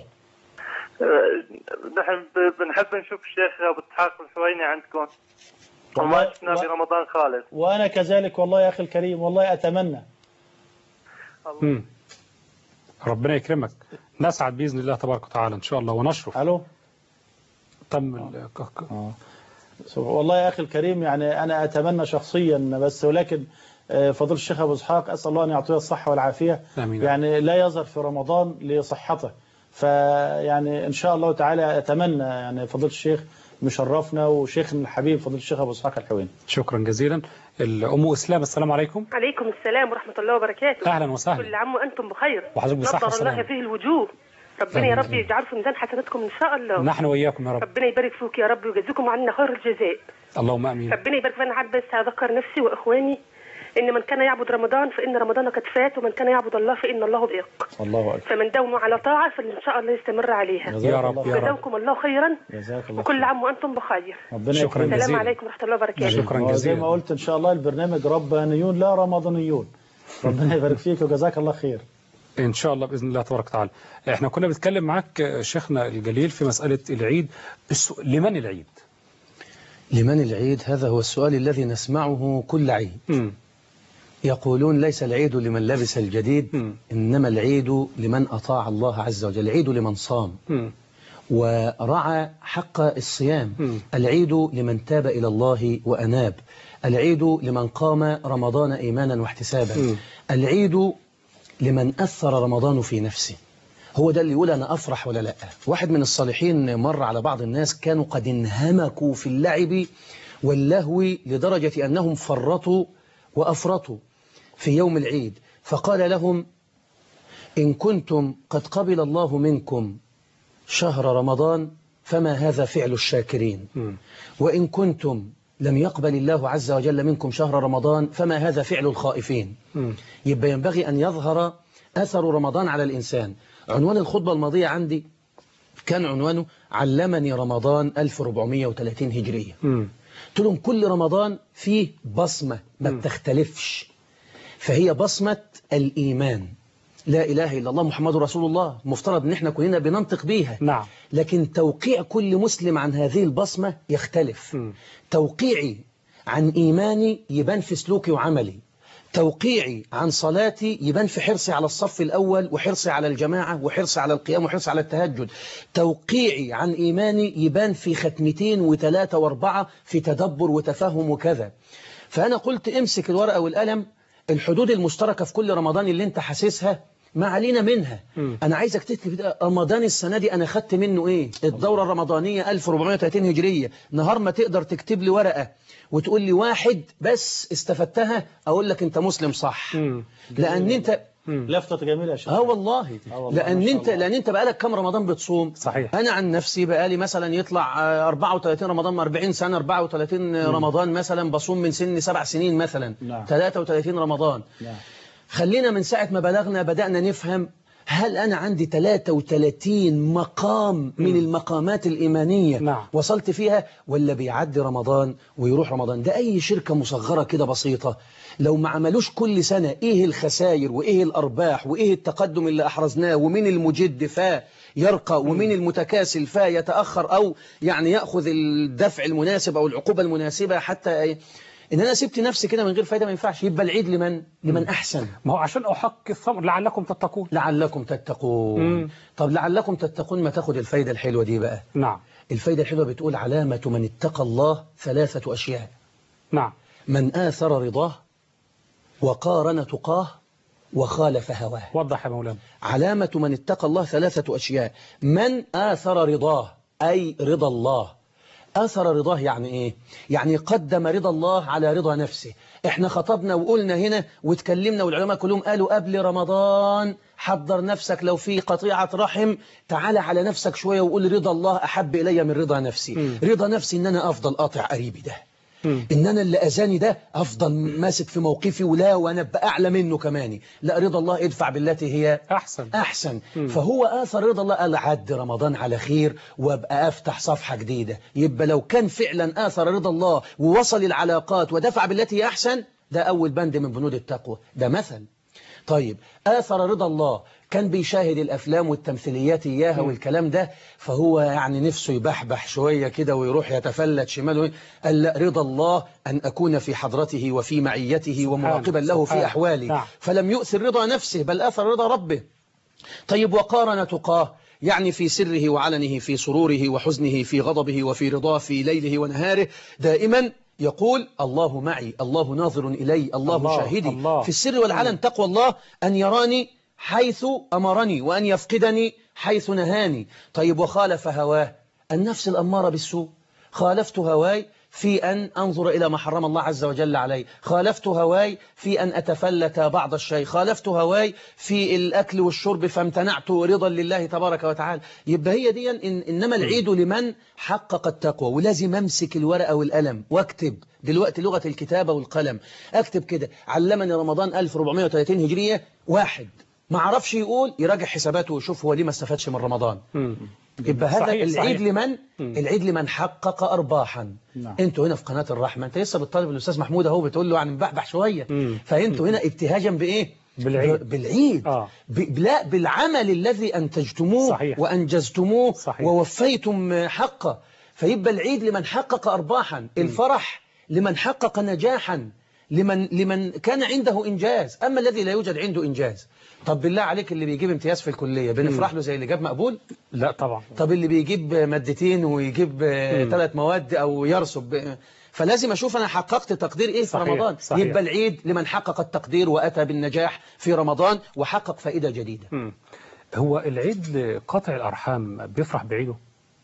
نحن بنحب نشوف الشيخ ابو اسحاق الحويني عندكم. وما شفنا برمضان خالص. وانا كذلك والله يا اخي الكريم، والله اتمنى. امم ربنا يكرمك، نسعد باذن الله تبارك وتعالى ان شاء الله ونشرف. الو. تم اه والله يا اخي الكريم، يعني انا اتمنى شخصيا، بس ولكن فضل الشيخ ابو اسحاق اسال الله ان يعطيه الصحه والعافيه. آمين. يعني لا يظهر في رمضان لصحته، فيعني ان شاء الله تعالى اتمنى يعني فضل الشيخ مشرفنا، وشيخنا الحبيب فضل الشيخ ابو اسحاق الحويني. شكرا جزيلا. ام اسلام السلام عليكم. عليكم السلام ورحمه الله وبركاته. اهلا وسهلا. كل عام وانتم بخير. وحضرتك بصحه نظر الله فيه الوجوه. ربنا يا رب يجعل في ميزان حسناتكم ان شاء الله. نحن واياكم يا رب. ربنا يبارك فيك يا رب ويجزيكم عنا خير الجزاء. اللهم امين. ربنا يبارك فينا. عاد بس اذكر نفسي واخواني ان من كان يعبد رمضان فان رمضان قد فات، ومن كان يعبد الله فان الله باق. الله اكبر. فمن داوم على طاعه فان شاء الله يستمر عليها. يا رب يا رب. جزاكم الله خيرا. جزاك الله. وكل عام وانتم بخير. ربنا شكرا جزيلا. السلام عليكم ورحمه الله وبركاته. شكرا جزيلا. زي ما قلت ان شاء الله البرنامج ربانيون لا رمضانيون. ربنا يبارك فيك وجزاك الله خير. ان شاء الله باذن الله تبارك وتعالى. احنا كنا بنتكلم معاك شيخنا الجليل في مساله العيد. لمن العيد؟ لمن العيد؟ هذا هو السؤال الذي نسمعه كل عيد. م. يقولون ليس العيد لمن لبس الجديد، م. إنما العيد لمن أطاع الله عز وجل، العيد لمن صام م. ورعى حق الصيام، م. العيد لمن تاب إلى الله وأناب، العيد لمن قام رمضان إيمانا واحتسابا، م. العيد لمن أثر رمضان في نفسه. هو ده اللي يقول أنا أفرح ولا لا. واحد من الصالحين مر على بعض الناس كانوا قد انهمكوا في اللعب واللهو لدرجة أنهم فرطوا وأفرطوا في يوم العيد، فقال لهم إن كنتم قد قبل الله منكم شهر رمضان فما هذا فعل الشاكرين، وإن كنتم لم يقبل الله عز وجل منكم شهر رمضان فما هذا فعل الخائفين. يبقى ينبغي أن يظهر أثر رمضان على الإنسان. عنوان الخطبة الماضية عندي كان عنوانه علمني رمضان ألف وأربعمائة وثلاثين هجرية. قلت لهم كل رمضان فيه بصمة ما بتختلفش، فهي بصمة الإيمان، لا إله إلا الله محمد رسول الله، مفترض ان احنا كلنا بننطق بيها. نعم. لكن توقيع كل مسلم عن هذه البصمة يختلف. م. توقيعي عن إيماني يبان في سلوكي وعملي، توقيعي عن صلاتي يبان في حرصي على الصف الأول وحرصي على الجماعة وحرصي على القيام وحرصي على التهجد، توقيعي عن إيماني يبان في ختمتين وثلاثة واربعة في تدبر وتفهم وكذا. فأنا قلت امسك الورقة والقلم، الحدود المشتركة في كل رمضان اللي انت حاسسها ما علينا منها. م. أنا عايزك تكتب رمضان السنة دي أنا خدت منه إيه؟ الدورة الرمضانية ألف وأربعمائة وثلاثين هجرية. نهار ما تقدر تكتب لي ورقة وتقول لي واحد بس استفدتها أقول لك أنت مسلم صح. م. لأن أنت لفتة جميلة يا شيخ. اه والله. لأن أنت لأن أنت بقالك كم رمضان بتصوم؟ صحيح. أنا عن نفسي بقالي مثلا يطلع أربعة وثلاثين رمضان، أربعين سنة، أربعة وثلاثين م. رمضان مثلا بصوم من سن سبع سنين مثلا. نعم. ثلاثة وثلاثين رمضان. نعم. خلينا من ساعة ما بلغنا بدأنا نفهم هل أنا عندي ثلاثة وثلاثين مقام من المقامات الإيمانية نعم. وصلت فيها، ولا بيعدي رمضان ويروح رمضان؟ ده أي شركة مصغرة كده بسيطة لو ما عملوش كل سنة إيه الخسائر وإيه الأرباح وإيه التقدم اللي أحرزناه، ومن المجد فا يرقى ومن المتكاسل فا يتأخر، أو يعني يأخذ الدفع المناسب أو العقوبة المناسبة، حتى إن أنا سبت نفسي كده من غير فايدة ما ينفعش. يبقى العيد لمن؟ لمن أحسن. ما هو عشان أحق الثمر لعلكم تتقون. لعلكم تتقون. مم. طب لعلكم تتقون، ما تاخد الفايدة الحلوة دي بقى. نعم. الفايدة الحلوة بتقول علامة من اتقى الله ثلاثة أشياء. نعم. من آثر رضاه وقارن تقاه وخالف هواه. وضح يا مولانا. علامة من اتقى الله ثلاثة أشياء. من آثر رضاه أي رضا الله. آثر رضاه يعني إيه؟ يعني قدم رضا الله على رضا نفسه. إحنا خطبنا وقلنا هنا واتكلمنا والعلماء كلهم قالوا قبل رمضان حضر نفسك، لو في قطيعة رحم تعالى على نفسك شوية وقول رضا الله أحب إلي من رضا نفسي. م. رضا نفسي إن أنا أفضل قاطع قريبي ده، م. إن أنا اللي أذاني ده أفضل ماسك في موقفي ولا وأنا أبقى أعلى منه كماني. لا، رضا الله ادفع بالتي هي أحسن أحسن. م. فهو آثر رضا الله، قال عد رمضان على خير وأبقى أفتح صفحة جديدة. يبقى لو كان فعلا آثر رضا الله ووصل العلاقات ودفع بالتي هي أحسن، ده أول بند من بنود التقوى، ده مثل. طيب آثر رضا الله، كان بيشاهد الأفلام والتمثيليات إياها والكلام ده، فهو يعني نفسه يبحبح شوية كده ويروح يتفلت شماله. قال لا، رضا الله أن أكون في حضرته وفي معيته ومراقبا له في أحوالي. نعم. فلم يؤثر رضا نفسه بل آثر رضا ربه. طيب وقارن تقاه، يعني في سره وعلنه، في سروره وحزنه، في غضبه وفي رضاه، في ليله ونهاره، دائما يقول الله معي، الله ناظر إلي، الله, الله شاهدي. الله. في السر والعلن تقوى الله أن يراني حيث أمرني وأن يفقدني حيث نهاني. طيب وخالف هواه، النفس الأمارة بالسوء، خالفت هواي في أن أنظر إلى ما حرم الله عز وجل علي، خالفت هواي في أن أتفلت بعض الشيء، خالفت هواي في الأكل والشرب فامتنعت رضا لله تبارك وتعالى. يبقى هي دي إن إنما العيد لمن حقق التقوى. ولازم أمسك الورقة والقلم واكتب دلوقتي، لغة الكتابة والقلم، أكتب كده علمني رمضان ألف وأربعمائة وثلاثين هجرية. واحد ما عرفش يقول يراجع حساباته ويشوف هو ليه ما استفادش من رمضان. م. يبقى هذا العيد صحيح. لمن؟ م. العيد لمن حقق أرباحا. نعم. انتوا هنا في قناة الرحمة، انت لسه بالطالب الأستاذ محمود اهو بتقول له يعني مبحبح شوية. م. فانتوا هنا ابتهاجا بإيه؟ بالعيد. بالعيد. آه. ب... لا، بالعمل الذي أنتجتموه صحيح. وأنجزتموه صحيح. ووفيتم حقه. فيبقى العيد لمن حقق أرباحا. م. الفرح لمن حقق نجاحا، لمن لمن كان عنده إنجاز. أما الذي لا يوجد عنده إنجاز، طب بالله عليك اللي بيجيب امتياز في الكلية بنفرح له زي اللي جاب مقبول؟ لا طبعا. طب اللي بيجيب مادتين ويجيب ثلاث مواد أو يرسب، فلازم أشوف أنا حققت تقدير إيه في رمضان. صحيح. يبقى العيد لمن حقق التقدير وأتى بالنجاح في رمضان وحقق فائدة جديدة. م. هو العيد قطع الأرحام بيفرح بعيده،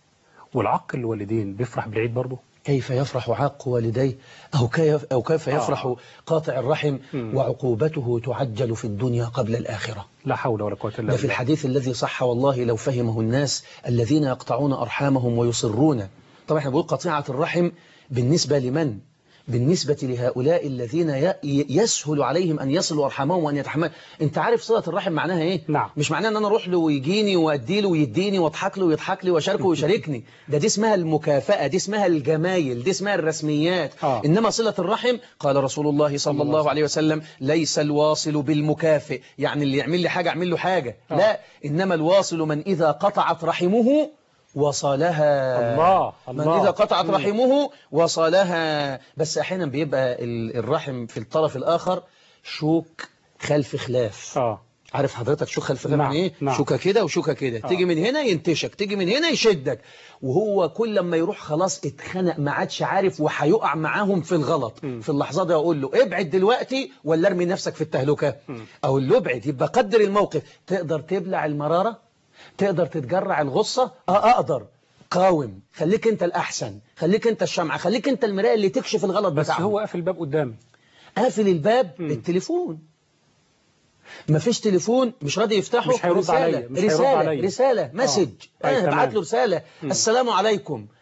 والعق الوالدين بيفرح بالعيد برضه؟ كيف يفرح عاق والديه أو كيف, أو كيف يفرح آه. قاطع الرحم؟ م. وعقوبته تعجل في الدنيا قبل الآخرة. لا حول ولا قوة إلا بالله. ده في الحديث الذي صح والله لو فهمه الناس الذين يقطعون أرحامهم ويصرون. طبعا احنا بنقول قطيعة الرحم بالنسبة لمن؟ بالنسبة لهؤلاء الذين يسهل عليهم أن يصلوا أرحامهم وأن يتحملوا. أنت عارف صلة الرحم معناها إيه؟ نعم. مش معناها أن أنا أروح له ويجيني وأدي له ويديني وأضحك له ويضحك لي وأشاركه ويشاركني. ده دي اسمها المكافأة، دي اسمها الجمايل، دي اسمها الرسميات. آه. إنما صلة الرحم قال رسول الله صلى الله عليه وسلم ليس الواصل بالمكافئ، يعني اللي يعمل لي حاجة أعمل له حاجة. آه. لا، إنما الواصل من إذا قطعت رحمه وصلها. الله من الله. إذا قطعت رحمه وصلها. بس أحيانا بيبقى الرحم في الطرف الآخر شوك خلف خلاف. آه. عارف حضرتك شوك خلف خلاف؟ نعم. ايه؟ نعم. شوكة كده وشوكة كده. آه. تيجي من هنا ينتشك، تيجي من هنا يشدك، وهو كل لما يروح خلاص اتخنق ما عادش عارف وهيقع معاهم في الغلط. م. في اللحظة دي أقول له ابعد دلوقتي ولا ارمي نفسك في التهلكة. أقول له ابعد، يبقى قدر الموقف. تقدر تبلع المرارة؟ تقدر تتجرع الغصة؟ اه اقدر. قاوم، خليك انت الأحسن، خليك انت الشمعة، خليك انت المراية اللي تكشف الغلط بس بتاعه. بس هو قافل الباب قدامي. قافل الباب. م. التليفون ما فيش تليفون مش راضي يفتحه. مش هيرد رسالة عليا. مش رسالة هيرد عليا. رسالة مسج. آه. انا هبعت له رسالة. م. السلام عليكم،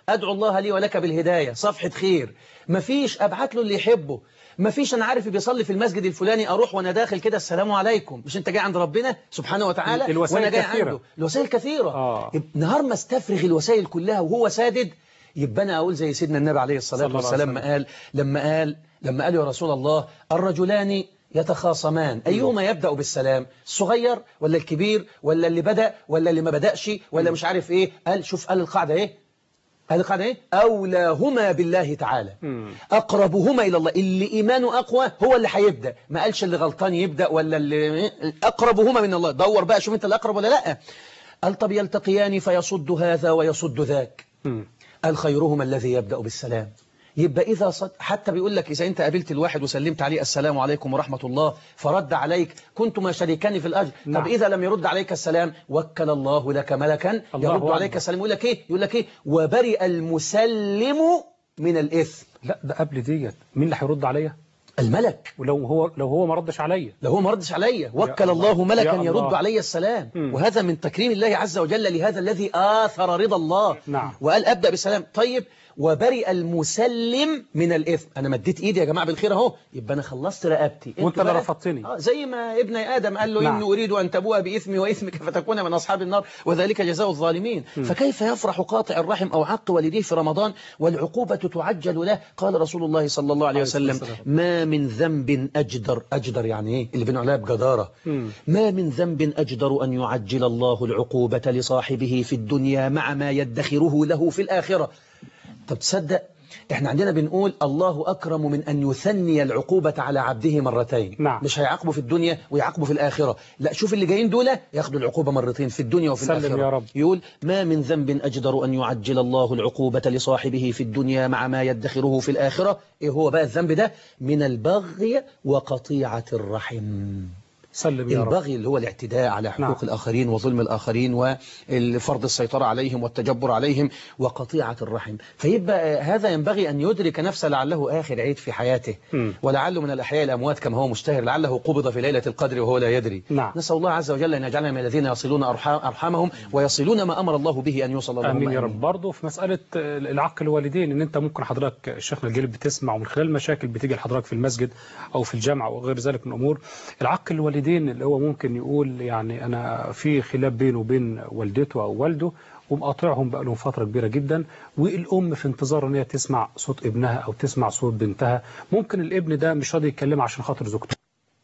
أدعو الله لي ولك بالهداية، صفحة خير. مفيش أبعت له اللي يحبه. مفيش أنا عارف بيصلي في المسجد الفلاني أروح وأنا داخل كده السلام عليكم. مش أنت جاي عند ربنا سبحانه وتعالى وأنا جاي كثيرة. عنده. الوسائل كثيرة. آه. نهار ما استفرغ الوسائل كلها وهو سادد، يبقى أنا أقول زي سيدنا النبي عليه الصلاة والسلام ما قال لما قال لما قال يا رسول الله الرجلان يتخاصمان أيهما يبدأ بالسلام، الصغير ولا الكبير ولا اللي بدأ ولا اللي ما بدأش ولا مش عارف إيه. قال شوف قال القاعدة إيه، قال القاعدة إيه، أولاهما بالله تعالى، أقربهما إلى الله. اللي إيمانه أقوى هو اللي هيبدأ، ما قالش اللي غلطان يبدأ ولا اللي أقربهما من الله. دور بقى شوف أنت الأقرب ولا لأ. قال طب يلتقيان فيصد هذا ويصد ذاك، قال خيرهما الذي يبدأ بالسلام. يبقى إذا صد حتى بيقول لك إذا أنت قابلت الواحد وسلمت عليه السلام عليكم ورحمة الله فرد عليك كنتما شريكان في الأجر. نعم. طب إذا لم يرد عليك السلام وكل الله لك ملكا يرد عليك السلام. يقول لك إيه يقول لك إيه وبرئ المسلم من الإثم. لا ده قبل ديت مين اللي هيرد عليا؟ الملك. ولو هو لو هو ما ردش عليا لو هو ما ردش عليا وكل الله ملكا يرد علي السلام. م. وهذا من تكريم الله عز وجل لهذا الذي آثر رضا الله. نعم. وقال أبدأ بالسلام. طيب وبرئ المسلم من الإثم. أنا مديت إيدي يا جماعة بالخير أهو، يبقى أنا خلصت رقبتي وأنت اللي رفضتني. آه زي ما ابن آدم قال له نعم. إني أريد أن تبوء بإثمي وإثمك فتكون من أصحاب النار وذلك جزاء الظالمين. م. فكيف يفرح قاطع الرحم أو عق والديه في رمضان والعقوبة تعجل له؟ قال رسول الله صلى الله عليه وسلم ما من ذنب أجدر، أجدر يعني إيه اللي بنقول عليها بجدارة. م. ما من ذنب أجدر أن يعجل الله العقوبة لصاحبه في الدنيا مع ما يدخره له في الآخرة. طب تصدق احنا عندنا بنقول الله أكرم من أن يثني العقوبة على عبده مرتين. نعم. مش هيعاقبه في الدنيا ويعاقبه في الآخرة، لا شوف اللي جايين دول ياخدوا العقوبة مرتين في الدنيا وفي الآخرة. يا رب. يقول ما من ذنب أجدر أن يعجل الله العقوبة لصاحبه في الدنيا مع ما يدخره في الآخرة. ايه هو بقى الذنب ده؟ من البغي وقطيعة الرحم. سلم يا رب. البغي اللي هو الاعتداء على حقوق نعم. الآخرين وظلم الآخرين وفرض السيطرة عليهم والتجبر عليهم وقطيعة الرحم. فيبقى هذا ينبغي أن يدرك نفسه لعله آخر عيد في حياته. م. ولعله من الأحياء الأموات كما هو مشتهر، لعله قبض في ليلة القدر وهو لا يدري. نعم. نسأل الله عز وجل أن يجعلنا من الذين يصلون أرحامهم ويصلون ما أمر الله به أن يوصل لهم. آمين يا رب. برضه في مسألة العق الوالدين إن أنت ممكن حضرتك الشيخنا الجليل بتسمع ومن خلال مشاكل بتيجي لحضرتك في المسجد أو في الجامعة وغير ذلك من أمور العق الوالدين اللي هو ممكن يقول يعني أنا في خلاف بينه وبين والدته أو والده ومقاطعهم بقى لهم فترة كبيرة جدا، والأم في انتظار ان هي تسمع صوت ابنها أو تسمع صوت بنتها. ممكن الابن ده مش راضي يتكلم عشان خاطر زوجته.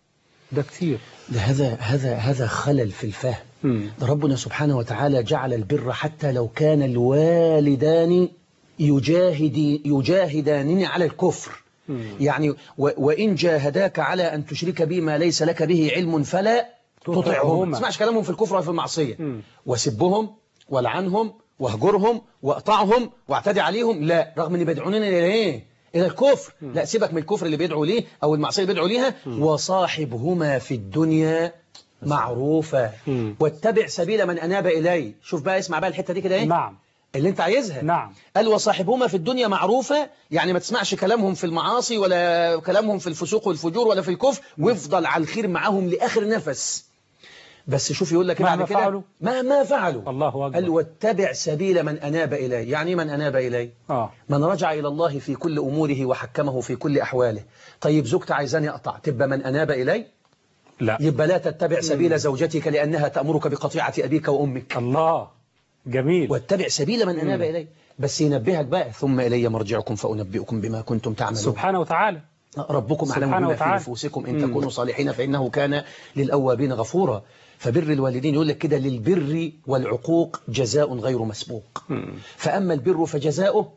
ده كتير. ده هذا هذا هذا خلل في الفهم. ده ربنا سبحانه وتعالى جعل البر حتى لو كان الوالدان يجاهدي يجاهدانني على الكفر. يعني وإن جاهداك على أن تشرك بي ما ليس لك به علم فلا تطعهما. ما تسمعش كلامهم في الكفر وفي المعصية. وسبهم والعنهم واهجرهم واقطعهم واعتدي عليهم، لا رغم ان بيدعوننا الى ايه؟ الى الكفر. لا سيبك من الكفر اللي بيدعوا ليه او المعصية اللي بيدعوا ليها. وصاحبهما في الدنيا معروفة واتبع سبيل من أناب إلي. شوف بقى اسمع بقى الحتة دي كده ايه؟ نعم. اللي انت عايزها. نعم. قال وصاحبهما في الدنيا معروفة، يعني ما تسمعش كلامهم في المعاصي ولا كلامهم في الفسوق والفجور ولا في الكفر، وافضل على الخير معاهم لآخر نفس. بس شوف يقول لك بعد كده مهما فعلوا الله أكبر. قال واتبع سبيل من أناب إلي. يعني من أناب إلي؟ آه. من رجع إلى الله في كل أموره وحكمه في كل أحواله. طيب زوجتي عايزاني أقطع، تبقى من أناب إلي؟ لا. يبقى لا تتبع سبيل زوجتك لأنها تأمرك بقطيعة أبيك وأمك. الله جميل. واتبع سبيل من أناب إلي. بس ينبهك بقى ثم إلي مرجعكم فأنبئكم بما كنتم تعملون. سبحانه وتعالى. ربكم أعلم بما في نفوسكم إن تكونوا صالحين فإنه كان للأوابين غفورا. فبر الوالدين يقول لك كده للبر والعقوق جزاء غير مسبوق. مم. فأما البر فجزاؤه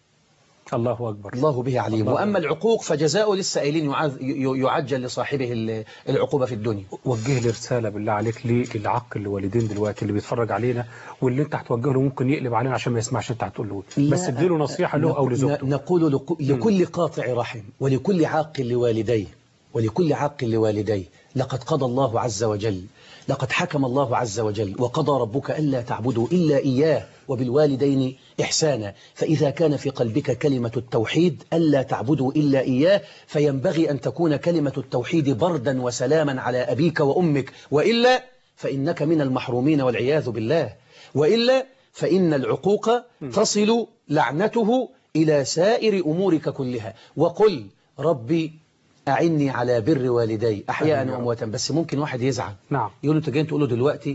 الله أكبر الله به عليم. الله. وأما العقوق فجزاؤه لسه قايلين يعجل لصاحبه العقوبة في الدنيا. وجه لي رسالة بالله عليك للعق الوالدين دلوقتي اللي بيتفرج علينا واللي انت هتوجه له ممكن يقلب علينا عشان ما يسمعش انت هتقول له، بس اديله نصيحة له أو لزوجته. نقول لكل قاطع رحم ولكل عاق لوالديه ولكل عاق لوالديه لقد قضى الله عز وجل، لقد حكم الله عز وجل وقضى ربك ألا تعبدوا إلا إياه وبالوالدين إحسانا. فإذا كان في قلبك كلمة التوحيد ألا تعبدوا إلا إياه فينبغي أن تكون كلمة التوحيد بردا وسلاما على أبيك وأمك، وإلا فإنك من المحرومين والعياذ بالله. وإلا فإن العقوق تصل لعنته إلى سائر أمورك كلها. وقل ربي أعني على بر والدي أحياء وأمواتا. بس ممكن واحد يزعل نعم. يقول له أنت جاي تقول له دلوقتي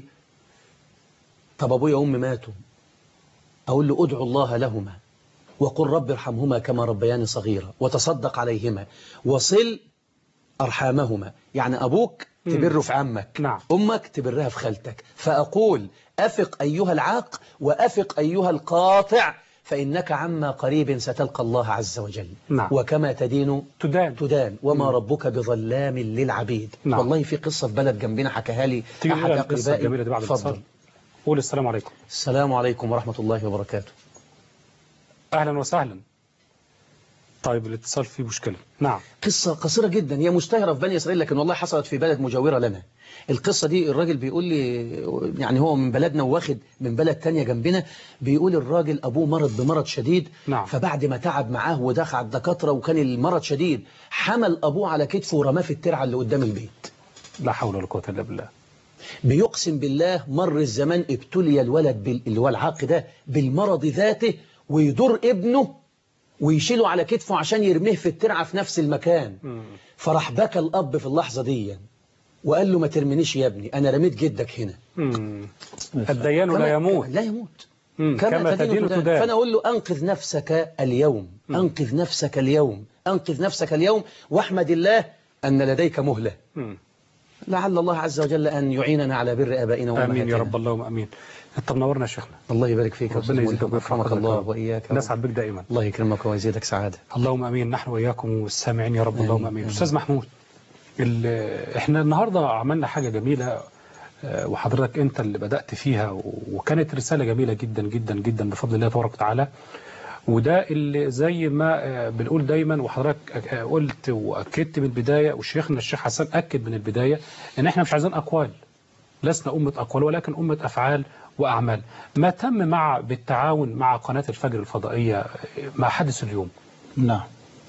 طب أبويا وأمي ماتوا، أقول له أدعو الله لهما وقل رب ارحمهما كما ربياني صغيرا وتصدق عليهما وصل أرحامهما. يعني أبوك تبره في عمك، نعم. أمك تبرها في خالتك. فأقول أفق أيها العاق وأفق أيها القاطع فإنك عما قريب ستلقى الله عز وجل. نعم. وكما تدين تدان, تدان وما مم. ربك بظلام للعبيد. نعم. والله في قصة في بلد جنبنا حكاها لي أحد أقربائي. تفضل. قول السلام عليكم. السلام عليكم ورحمة الله وبركاته. أهلا وسهلا. طيب الاتصال فيه مشكلة. نعم. قصة قصيرة جدا هي مشتهرة في بني إسرائيل، لكن والله حصلت في بلد مجاورة لنا. القصة دي الراجل بيقول لي، يعني هو من بلدنا وواخد من بلد تانية جنبنا، بيقول الراجل أبوه مرض بمرض شديد. نعم. فبعد ما تعب معاه ودخل على الدكاترة وكان المرض شديد، حمل أبوه على كتفه ورماه في الترعة اللي قدام البيت. لا حول ولا قوة إلا بالله. بيقسم بالله مر الزمان ابتلي الولد بال... اللي هو العاق ده بالمرض ذاته، ويدور ابنه ويشيله على كتفه عشان يرميه في الترعة في نفس المكان. مم. فرح بكى الأب في اللحظة دي وقال له ما ترمينيش يا ابني، أنا رميت جدك هنا. مم. الديان لا يموت. لا يموت. مم. كما, كما تدين, تدين تدان. تدان. فأنا أقول له أنقذ نفسك اليوم. مم. أنقذ نفسك اليوم. أنقذ نفسك اليوم واحمد الله أن لديك مهلة. مم. لعل الله عز وجل أن يعيننا على بر آبائنا وأمهاتنا. آمين يا رب، اللهم آمين. انت منورنا يا شيخنا. الله يبارك فيك. ربنا يزيدك ويرحمك الله وإياك. نسعد بك دائما. الله يكرمك ويزيدك سعادة. اللهم آمين. نحن وإياكم والسامعين يا رب. اللهم آمين. أستاذ محمود، احنا النهاردة عملنا حاجة جميلة وحضرتك انت اللي بدأت فيها، وكانت رسالة جميلة جدا جدا جدا بفضل الله تبارك وتعالى. وده اللي زي ما بنقول دايما، وحضرتك قلت وأكدت من البداية، وشيخنا الشيخ حسن أكد من البداية، ان احنا مش عايزين أقوال، لسنا أمة أقوال ولكن أمة أفعال وأعمال. ما تم مع بالتعاون مع قناة الفجر الفضائية ما حدث اليوم؟ نعم،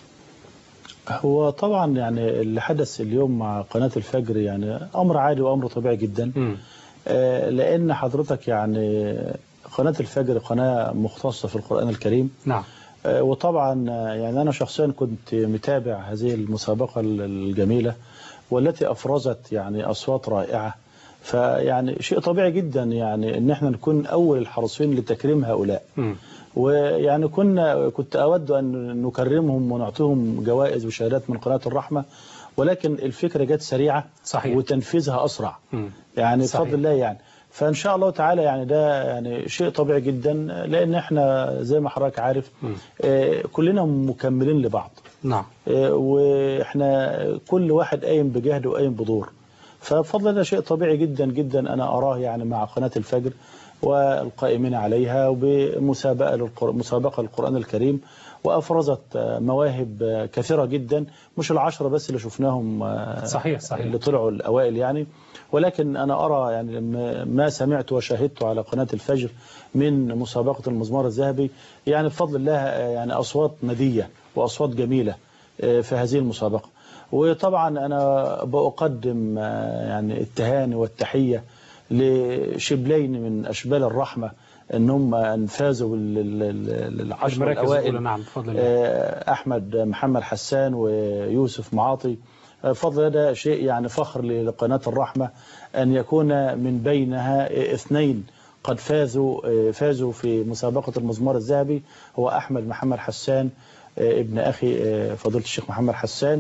هو طبعا يعني اللي حدث اليوم مع قناة الفجر يعني أمر عادي وأمر طبيعي جدا. آه لأن حضرتك يعني قناة الفجر قناة مختصة في القرآن الكريم. نعم. آه وطبعا يعني أنا شخصيا كنت متابع هذه المسابقة الجميلة والتي أفرزت يعني أصوات رائعة، فيعني شيء طبيعي جدا يعني ان احنا نكون اول الحريصين لتكريم هؤلاء. م. ويعني كنا كنت اود ان نكرمهم ونعطيهم جوائز وشهادات من قناة الرحمة، ولكن الفكرة جت سريعة. صحيح. وتنفيذها اسرع. م. يعني بفضل الله يعني. فان شاء الله تعالى يعني ده يعني شيء طبيعي جدا، لان احنا زي ما حضرتك عارف آه كلنا مكملين لبعض. نعم. آه واحنا كل واحد قايم بجهده وقايم بدور، فبفضل ده شيء طبيعي جدا جدا أنا أراه يعني مع قناة الفجر والقائمين عليها، وبمسابقة للقر... مسابقة للقرآن الكريم، وأفرزت مواهب كثيرة جدا، مش العشرة بس اللي شفناهم. صحيح صحيح. اللي طلعوا الأوائل يعني، ولكن أنا أرى يعني ما سمعت وشاهدت على قناة الفجر من مسابقة المزمار الذهبي، يعني بفضل الله يعني أصوات ندية وأصوات جميلة في هذه المسابقة. وطبعا أنا بقدم يعني التهاني والتحية لشبلين من أشبال الرحمة ان هم انفازوا للعشر الاوائل. نعم بفضل الله. احمد محمد حسان ويوسف معاطي. فضل ده شيء يعني فخر لقناة الرحمة ان يكون من بينها اثنين قد فازوا فازوا في مسابقة المزمار الذهبي، هو احمد محمد حسان ابن اخي فضيلة الشيخ محمد حسان،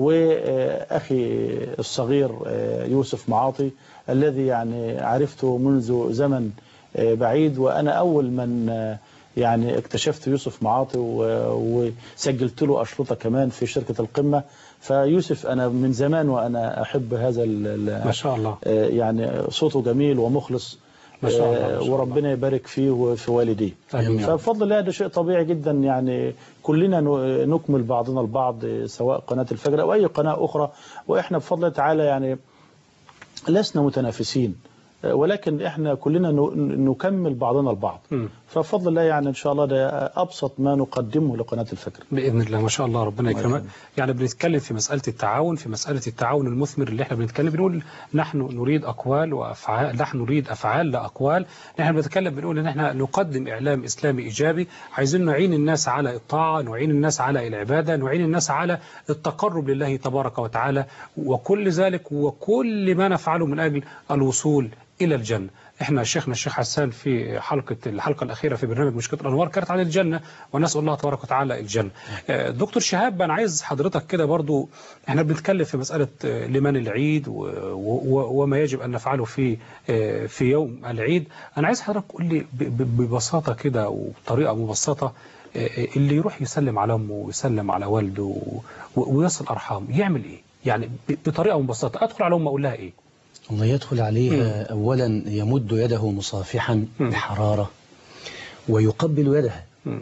واخي الصغير يوسف معاطي الذي يعني عرفته منذ زمن بعيد، وأنا أول من يعني اكتشفت يوسف معاطي وسجلت له أشرطة كمان في شركة القمة. فيوسف أنا من زمان وأنا أحب هذا ما شاء الله، يعني صوته جميل ومخلص ما شاء الله, ما شاء الله. وربنا يبارك فيه وفي والديه. فبفضل الله ده شيء طبيعي جدا، يعني كلنا نكمل بعضنا البعض سواء قناة الفجر أو أي قناة أخرى، وإحنا بفضل الله تعالى يعني لسنا متنافسين، ولكن احنا كلنا نكمل بعضنا البعض. م. فبفضل الله يعني إن شاء الله ده أبسط ما نقدمه لقناة الفجر بإذن الله. ما شاء الله ربنا يكرمك. يعني بنتكلم في مسألة التعاون، في مسألة التعاون المثمر اللي احنا بنتكلم، بنقول نحن نريد أقوال وأفعال، نحن نريد أفعال لا أقوال. نحن بنتكلم بنقول إن احنا نقدم إعلام إسلامي إيجابي، عايزين نعين الناس على الطاعة، نعين الناس على العبادة، نعين الناس على التقرب لله تبارك وتعالى، وكل ذلك وكل ما نفعله من أجل الوصول إلى الجنة. احنا شيخنا الشيخ حسان في حلقة الحلقة الأخيرة في برنامج مشكلة الأنوار كانت عن الجنة، ونسأل الله تبارك وتعالى الجنة. دكتور شهاب، أنا عايز حضرتك كده برضو، احنا بنتكلم في مسألة لمن العيد وما يجب أن نفعله في في يوم العيد. أنا عايز حضرتك تقول لي ببساطة كده وبطريقة مبسطة، اللي يروح يسلم على أمه ويسلم على والده ويصل أرحام يعمل إيه؟ يعني بطريقة مبسطة، أدخل على أمه أقول لها إيه؟ الله يدخل عليها م. أولا يمد يده مصافحا م. بحرارة ويقبل يدها م.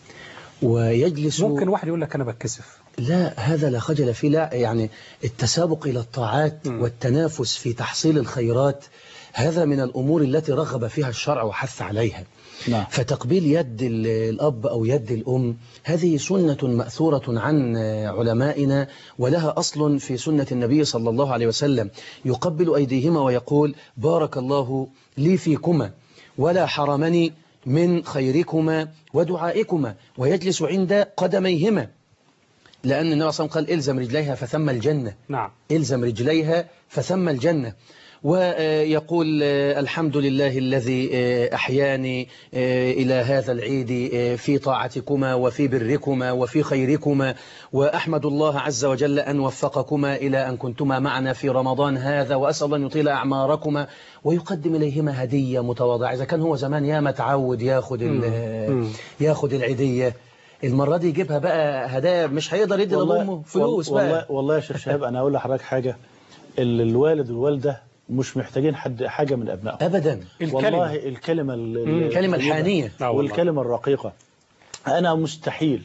ويجلس. ممكن واحد يقول لك أنا بتكسف. لا، هذا لا خجل فيه. لا، يعني التسابق إلى الطاعات م. والتنافس في تحصيل الخيرات، هذا من الأمور التي رغب فيها الشرع وحث عليها. نعم. فتقبيل يد الأب أو يد الأم هذه سنة مأثورة عن علمائنا، ولها أصل في سنة النبي صلى الله عليه وسلم، يقبل أيديهما ويقول بارك الله لي فيكما ولا حرمني من خيركما ودعائكما، ويجلس عند قدميهما، لأن النبي صلى الله عليه وسلم قال إلزم رجليها فثم الجنة. نعم. إلزم رجليها فثم الجنة. ويقول الحمد لله الذي أحياني إلى هذا العيد في طاعتكما وفي بركما وفي خيركما، وأحمد الله عز وجل أن وفقكما إلى أن كنتما معنا في رمضان هذا، وأسأل أن يطيل أعماركما، ويقدم إليهما هدية متواضعة. إذا كان هو زمان يا متعود ياخد ياخد العيدية، المرة دي يجيبها بقى هدايا، مش هيقدر يدي لأمه فلوس والله بقى. والله, والله يا شيخ شهاب، أنا أقول لحضرتك حاجة، الوالد والوالدة مش محتاجين حد حاجة من أبنائهم أبدا. والله الكلمة الكلمة الحانية والكلمة الرقيقة. أنا مستحيل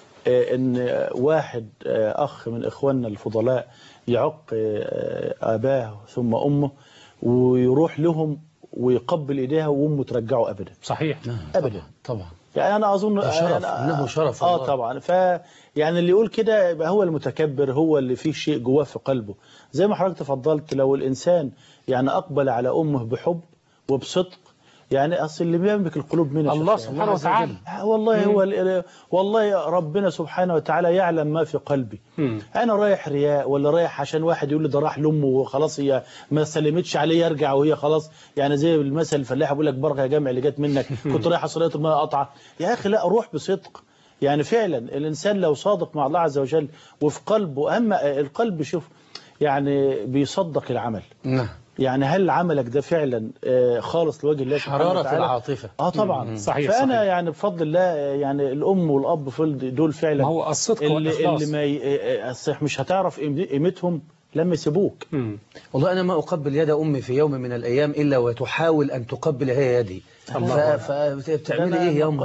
أن واحد أخ من إخواننا الفضلاء يعق أباه ثم أمه ويروح لهم ويقبل إيديها وأمه ترجعه أبدا. صحيح. أبدا طبعا. يعني أنا أظن شرف، أنا إنه شرف. آه طبعا. فيعني اللي يقول كده يبقى هو المتكبر، هو اللي فيه شيء جواه في قلبه. زي ما حضرتك تفضلت، لو الإنسان يعني أقبل على أمه بحب وبصدق، يعني أصل اللي بيملك القلوب من الله سبحانه وتعالى. والله هو والله ربنا سبحانه وتعالى يعلم ما في قلبي. مم. أنا رايح رياء ولا رايح عشان واحد يقول لي ده راح لأمه وخلاص هي ما سلمتش عليه يرجع وهي خلاص، يعني زي المثل الفلاح بيقول لك بركة يا جامع اللي جت منك، كنت رايح صلاة الماء قطعة. يا أخي لا، روح بصدق. يعني فعلا الإنسان لو صادق مع الله عز وجل وفي قلبه، أما القلب شوف يعني بيصدق العمل. نعم. يعني هل عملك ده فعلا خالص لوجه الله سبحانه وتعالى؟ حرارة العاطفة. اه طبعا. صحيح. فأنا صحيح. يعني بفضل الله يعني الأم والأب دول فعلا، ما هو الصدق اللي, والإخلاص. اللي ما الصح مش هتعرف قيمتهم لما يسيبوك. والله أنا ما أقبل يد أمي في يوم من الأيام إلا وتحاول أن تقبل هي يدي. فبتعملي إيه يا أم؟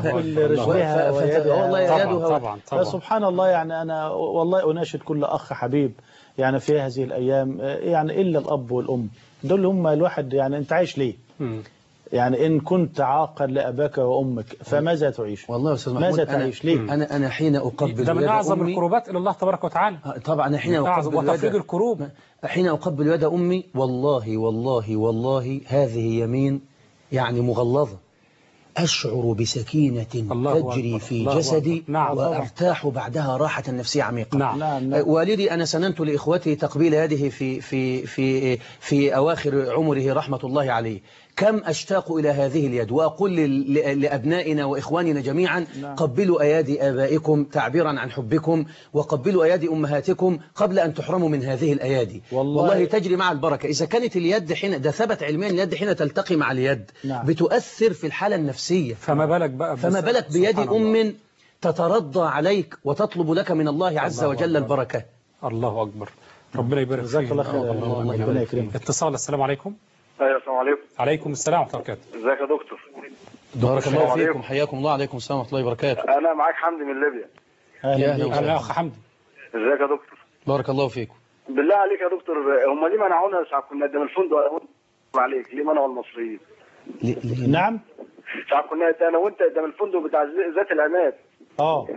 والله يدها. طبعا طبعا. سبحان الله. يعني أنا والله أناشد كل أخ حبيب يعني في هذه الأيام، يعني إلا الأب والأم دول هم الواحد. يعني أنت عايش ليه؟ م. يعني إن كنت عاقا لأباك وأمك فماذا تعيش؟ والله يا أستاذ محمود، ماذا تعيش ليه؟ أنا أنا حين أقبل ده من أعظم القربات إلى الله تبارك وتعالى. طبعا أنا حين أقبل وتفريج الكروب، حين أقبل يد أمي والله والله والله هذه يمين يعني مغلظة، أشعر بسكينة تجري في جسدي. نعم. وأرتاح بعدها راحة نفسية عميقة. نعم. نعم. والدي أنا سننت لإخوتي تقبيل يده في في في في أواخر عمره رحمة الله عليه. كم أشتاق إلى هذه اليد، وأقول لأبنائنا وإخواننا جميعا قبلوا أيادي آبائكم تعبيرا عن حبكم، وقبلوا أيادي أمهاتكم قبل أن تحرموا من هذه الأيادي. والله, والله تجري مع البركة. إذا كانت اليد حين ده ثبت علميا اليد حين تلتقي مع اليد نعم. بتؤثر في الحالة النفسية. فما بالك بقى فما بالك بيد أم تترضى عليك وتطلب لك من الله عز الله وجل أكبر. البركة. الله أكبر. ربنا يبارك فيك. جزاك الله خير. ربنا يكرمك. اتصال. السلام عليكم. ايوه السلام عليكم. عليكم السلام ورحمه الله وبركاته. ازيك يا دكتور؟ بارك الله فيكم، حياكم الله. عليكم السلام ورحمه الله وبركاته. انا معاك حمدي من ليبيا. اهلا اهلا اخ حمدي. ازيك يا دكتور؟ بارك الله فيكم. بالله عليك يا دكتور، هم ليه منعونا ساعه كنا قدام الفندق عليك؟ ليه منعوا المصريين؟ نعم ساعة كنا انا وانت قدام الفندق بتاع ذات العماد. اه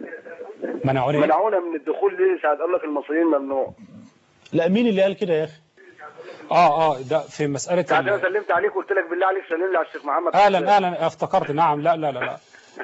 منعونا منعونا من الدخول ليه؟ ساعة قال لك المصريين ممنوع. لا مين اللي قال كده يا اخي؟ اه اه ده في مساله ساعة انا سلمت عليك وقلت لك بالله عليك سلم لي على الشيخ محمد. اهلا اهلا افتكرت. نعم لا لا لا لا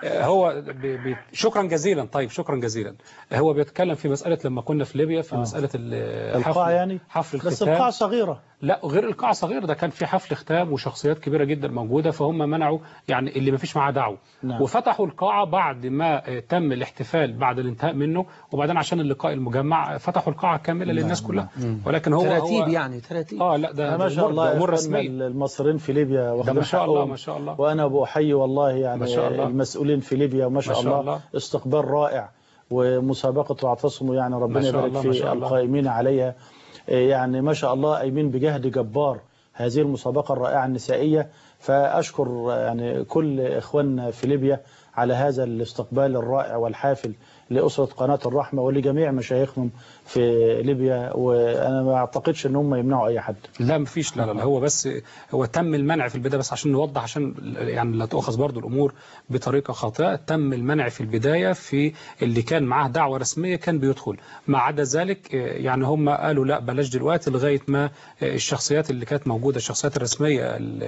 هو بي بي شكرا جزيلا. طيب شكرا جزيلا. هو بيتكلم في مسألة لما كنا في ليبيا في آه. مسألة القاعة يعني حفل الختام. بس القاعة صغيرة. لا غير القاعة صغيرة، ده كان في حفل ختام وشخصيات كبيرة جدا موجودة، فهم منعوا يعني اللي ما فيش معاه دعوة. نعم. وفتحوا القاعة بعد ما تم الاحتفال بعد الانتهاء منه، وبعدين عشان اللقاء المجمع فتحوا القاعة كاملة نعم. للناس كلها. نعم. ولكن هو تراتيب هو يعني تراتيب. اه لا ده ما شاء الله امور رسميه. المصريين في ليبيا واخدين ما شاء الله ما شاء الله. وانا بحيي والله يعني ما شاء الله. المسؤولين في ليبيا ما شاء, ما شاء الله. الله استقبال رائع ومسابقة واعتصموا يعني ربنا يبارك في القائمين عليها يعني ما شاء الله قايمين بجهد جبار هذه المسابقة الرائعة النسائية. فأشكر يعني كل إخواننا في ليبيا على هذا الاستقبال الرائع والحافل لأسرة قناة الرحمة ولجميع مشايخهم في ليبيا، وأنا ما أعتقدش أن هم يمنعوا أي حد. لا مفيش لا لا هو بس هو تم المنع في البداية، بس عشان نوضح عشان يعني لا تؤخذ برضو الأمور بطريقة خاطئة. تم المنع في البداية في اللي كان معاه دعوة رسمية كان بيدخل، ما عدا ذلك يعني هم قالوا لا بلاش دلوقتي لغاية ما الشخصيات اللي كانت موجودة الشخصيات الرسمية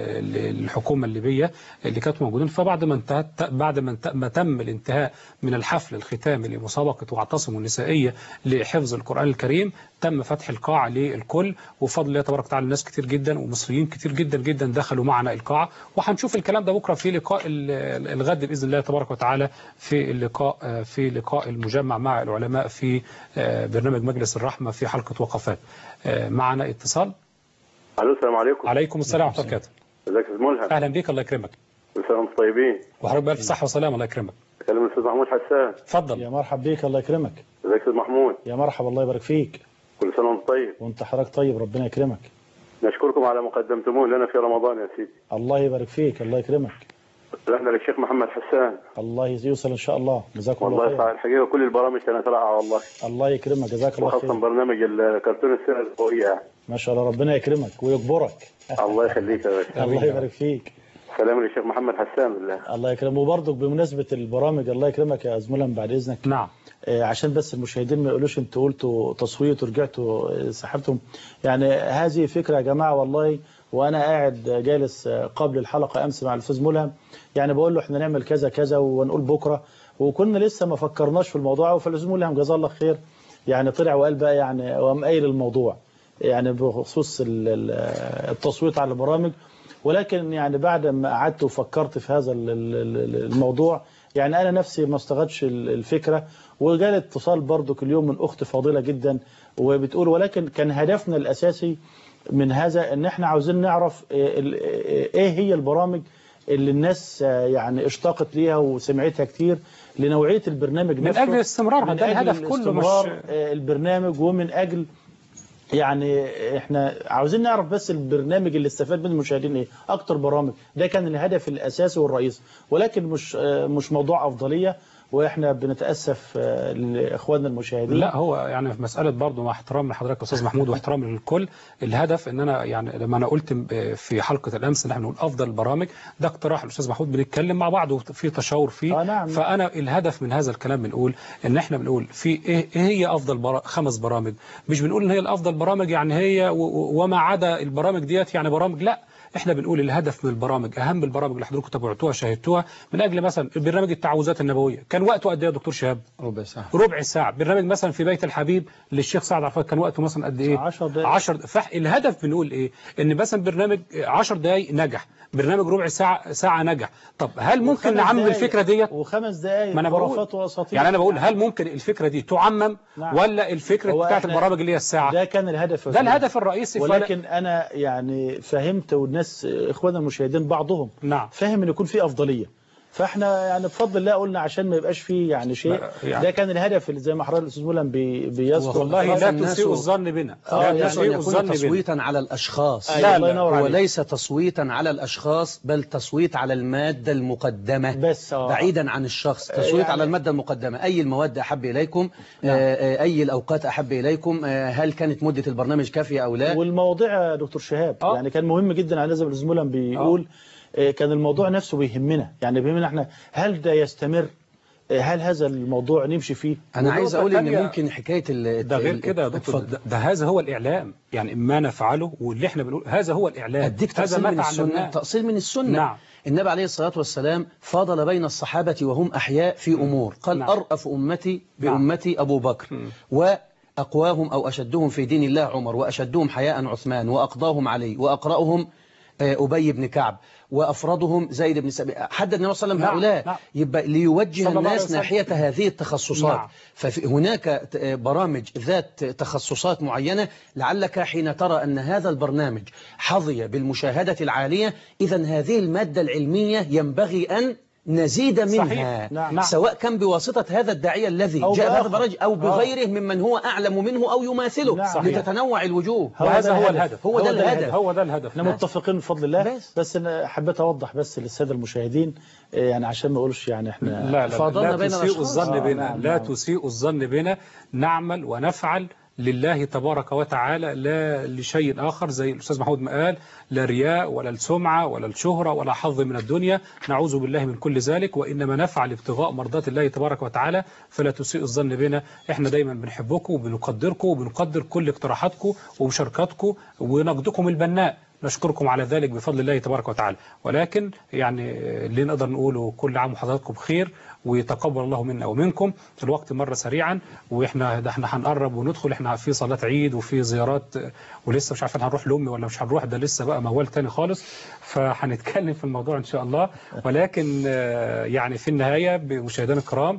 الحكومة الليبية اللي كانت موجودين. فبعد ما انتهت بعد ما, ما تم الانتهاء من الحفل الختامي لمسابقة واعتصموا النسائية لحفظ القرآن الكريم تم فتح القاعة للكل، وفضل الله تبارك وتعالى ناس كتير جدا ومصريين كتير جدا جدا دخلوا معنا القاعة. وهنشوف الكلام ده بكرة في لقاء الغد بإذن الله تبارك وتعالى في اللقاء في لقاء المجمع مع العلماء في برنامج مجلس الرحمة في حلقة وقفات. معنا اتصال. الو السلام عليكم. عليكم السلام ورحمة الله وبركاته. ازيك يا ملهم؟ اهلا بيك الله يكرمك. كل سنه وانتم طيبين. وحضرتك بألف صحة وسلامة الله يكرمك. كلم الاستاذ محمود حسان. اتفضل. يا مرحب بيك الله يكرمك. ازيك يا استاذ محمود؟ يا مرحبا الله يبارك فيك. كل سنه وانت طيب. وانت حضرتك طيب ربنا يكرمك. نشكركم على مقدمتموه لنا في رمضان يا سيدي. الله يبارك فيك الله يكرمك. رحنا للشيخ محمد حسان. الله يوصل ان شاء الله جزاك الله خير. والله صحيح الحقيقه كل البرامج كانت رائعه والله. الله يكرمك جزاك الله خير. وخاصه برنامج الكرتون السنه الاسبوعيه. ما شاء الله ربنا يكرمك ويكبرك. الله يخليك يا باشا. الله يبارك فيك. سلام للشيخ محمد حسان بالله. الله يكرمه. وبرضك بمناسبه البرامج الله يكرمك يا زميلنا بعد اذنك. نعم. عشان بس المشاهدين ما يقولوش انتوا قلتوا تصويت ورجعتوا سحبتم، يعني هذه فكره يا جماعه والله. وانا قاعد جالس قبل الحلقه امس مع الاستاذ ملهم يعني بقول له احنا نعمل كذا كذا ونقول بكره، وكنا لسه ما فكرناش في الموضوع. فالاستاذ ملهم جزاه الله خير يعني طلع وقال بقى يعني وقام قايل الموضوع يعني بخصوص التصويت على البرامج. ولكن يعني بعد ما قعدت وفكرت في هذا الموضوع يعني انا نفسي ما استغدش الفكره. وجالي اتصال برضو كل يوم من اخت فاضله جدا وبتقول ولكن كان هدفنا الاساسي من هذا ان احنا عاوزين نعرف ايه هي البرامج اللي الناس يعني اشتاقت ليها وسمعتها كتير لنوعيه البرنامج من اجل استمرارها. ده الهدف كله مش البرنامج، ومن اجل يعني احنا عاوزين نعرف بس البرنامج اللي استفاد منه المشاهدين ايه اكتر برامج. ده كان الهدف الاساسي والرئيسي، ولكن مش مش موضوع افضليه واحنا بنتاسف لاخواننا المشاهدين. لا هو يعني في مساله برضه مع احترام لحضرتك يا استاذ محمود واحترام للكل، الهدف ان انا يعني لما انا قلت في حلقه الامس ان احنا نقول افضل البرامج ده اقتراح الاستاذ محمود بنتكلم مع بعض وفي تشاور فيه. آه نعم. فانا الهدف من هذا الكلام بنقول ان احنا بنقول في ايه, إيه هي افضل برا خمس برامج، مش بنقول ان هي الافضل برامج يعني هي وما عدا البرامج ديت يعني برامج، لا احنا بنقول الهدف من البرامج اهم البرامج اللي حضراتكم تابعتوها شاهدتوها من اجل مثلا برنامج التعوذات النبويه كان وقته قد ايه يا دكتور شهاب؟ ربع ساعه. ربع ساعه. برنامج مثلا في بيت الحبيب للشيخ سعد عفان كان وقته مثلا قد ايه؟ عشر دقائق. عشر فالهدف بنقول ايه؟ ان مثلا برنامج عشر دقائق نجح، برنامج ربع ساعه ساعه نجح. طب هل ممكن نعمم الفكره ديت؟ وخمس دقائق ما انا بقول يعني انا بقول هل ممكن الفكره دي تعمم؟ نعم. ولا الفكره بتاعت البرامج اللي هي الساعه؟ ده كان الهدف ده الهدف الرئيسي. ولكن فل... انا يعني فهمت والناس اخواننا المشاهدين بعضهم نعم. فاهم ان يكون في افضليه، فاحنا يعني بفضل الله قلنا عشان ما يبقاش فيه يعني شيء يعني ده كان الهدف اللي زي ما حضرتك الاستاذ مولان بي بيذكر. والله لا تسيء الظن بنا، لا تسيء الظن تصويتا على الاشخاص. لا لا هو ليس تصويتا على الاشخاص بل تصويت على الماده المقدمه بس آه. بعيدا عن الشخص. تصويت يعني على الماده المقدمه، اي المواد احب اليكم، نعم. اي الاوقات احب اليكم، هل كانت مده البرنامج كافيه او لا. والمواضيع يا دكتور شهاب آه. يعني كان مهم جدا على زي ما الاستاذ مولان بيقول آه. كان الموضوع نفسه بيهمنا، يعني بيهمنا احنا هل ده يستمر، هل هذا الموضوع نمشي فيه؟ انا عايز اقول ان ممكن حكايه ده غير كده يا دكتور، ده, ده هذا هو الاعلام، يعني ما نفعله واللي احنا بنقول هذا هو الاعلام. اديك تأصيل من السنه، تأصيل من السنه. نعم. النبي عليه الصلاه والسلام فاضل بين الصحابه وهم احياء في امور، قال نعم. ارأف امتي بامتي نعم. ابو بكر م. واقواهم او اشدهم في دين الله عمر، واشدهم حياء عثمان، واقضاهم علي، واقرأهم أبي بن كعب، وأفرادهم زيد بن سبيل. حدد النبي صلى الله عليه وسلم هؤلاء، يبقى ليوجه الناس ناحية هذه التخصصات. نعم. فهناك برامج ذات تخصصات معينة، لعلك حين ترى أن هذا البرنامج حظي بالمشاهدة العالية، إذن هذه المادة العلمية ينبغي أن نزيد منها. نعم. سواء كان بواسطة هذا الداعية الذي جاء بهذا البرنامج أو بغيره ممن هو أعلم منه أو يماثله. نعم. لتتنوع الوجوه. وهذا هو الهدف. هو ده الهدف. هو ده الهدف. احنا متفقين بفضل الله. بس, بس أنا حبيت أوضح بس للسادة المشاهدين، يعني عشان ما أقولش يعني احنا لا لا, لا, لا تسيء الظن بنا. لا تسيء الظن بنا، نعمل ونفعل لله تبارك وتعالى، لا لشيء آخر. زي الأستاذ محمود ما قال، لا رياء ولا السمعة ولا الشهرة ولا حظ من الدنيا، نعوذ بالله من كل ذلك، وإنما نفعل ابتغاء مرضات الله تبارك وتعالى. فلا تسيء الظن بنا، احنا دايما بنحبكم وبنقدركم وبنقدر كل اقتراحاتكم ومشاركاتكم ونقدكم البناء، نشكركم على ذلك بفضل الله تبارك وتعالى. ولكن يعني اللي نقدر نقوله كل عام وحضراتكم بخير، ويتقبل الله منا ومنكم. الوقت مر سريعا، واحنا ده احنا هنقرب وندخل، احنا في صلاة عيد وفي زيارات، ولسه مش عارفين هنروح لأمي ولا مش هنروح، ده لسه بقى موال تاني خالص، فهنتكلم في الموضوع ان شاء الله. ولكن يعني في النهاية بمشاهدينا الكرام،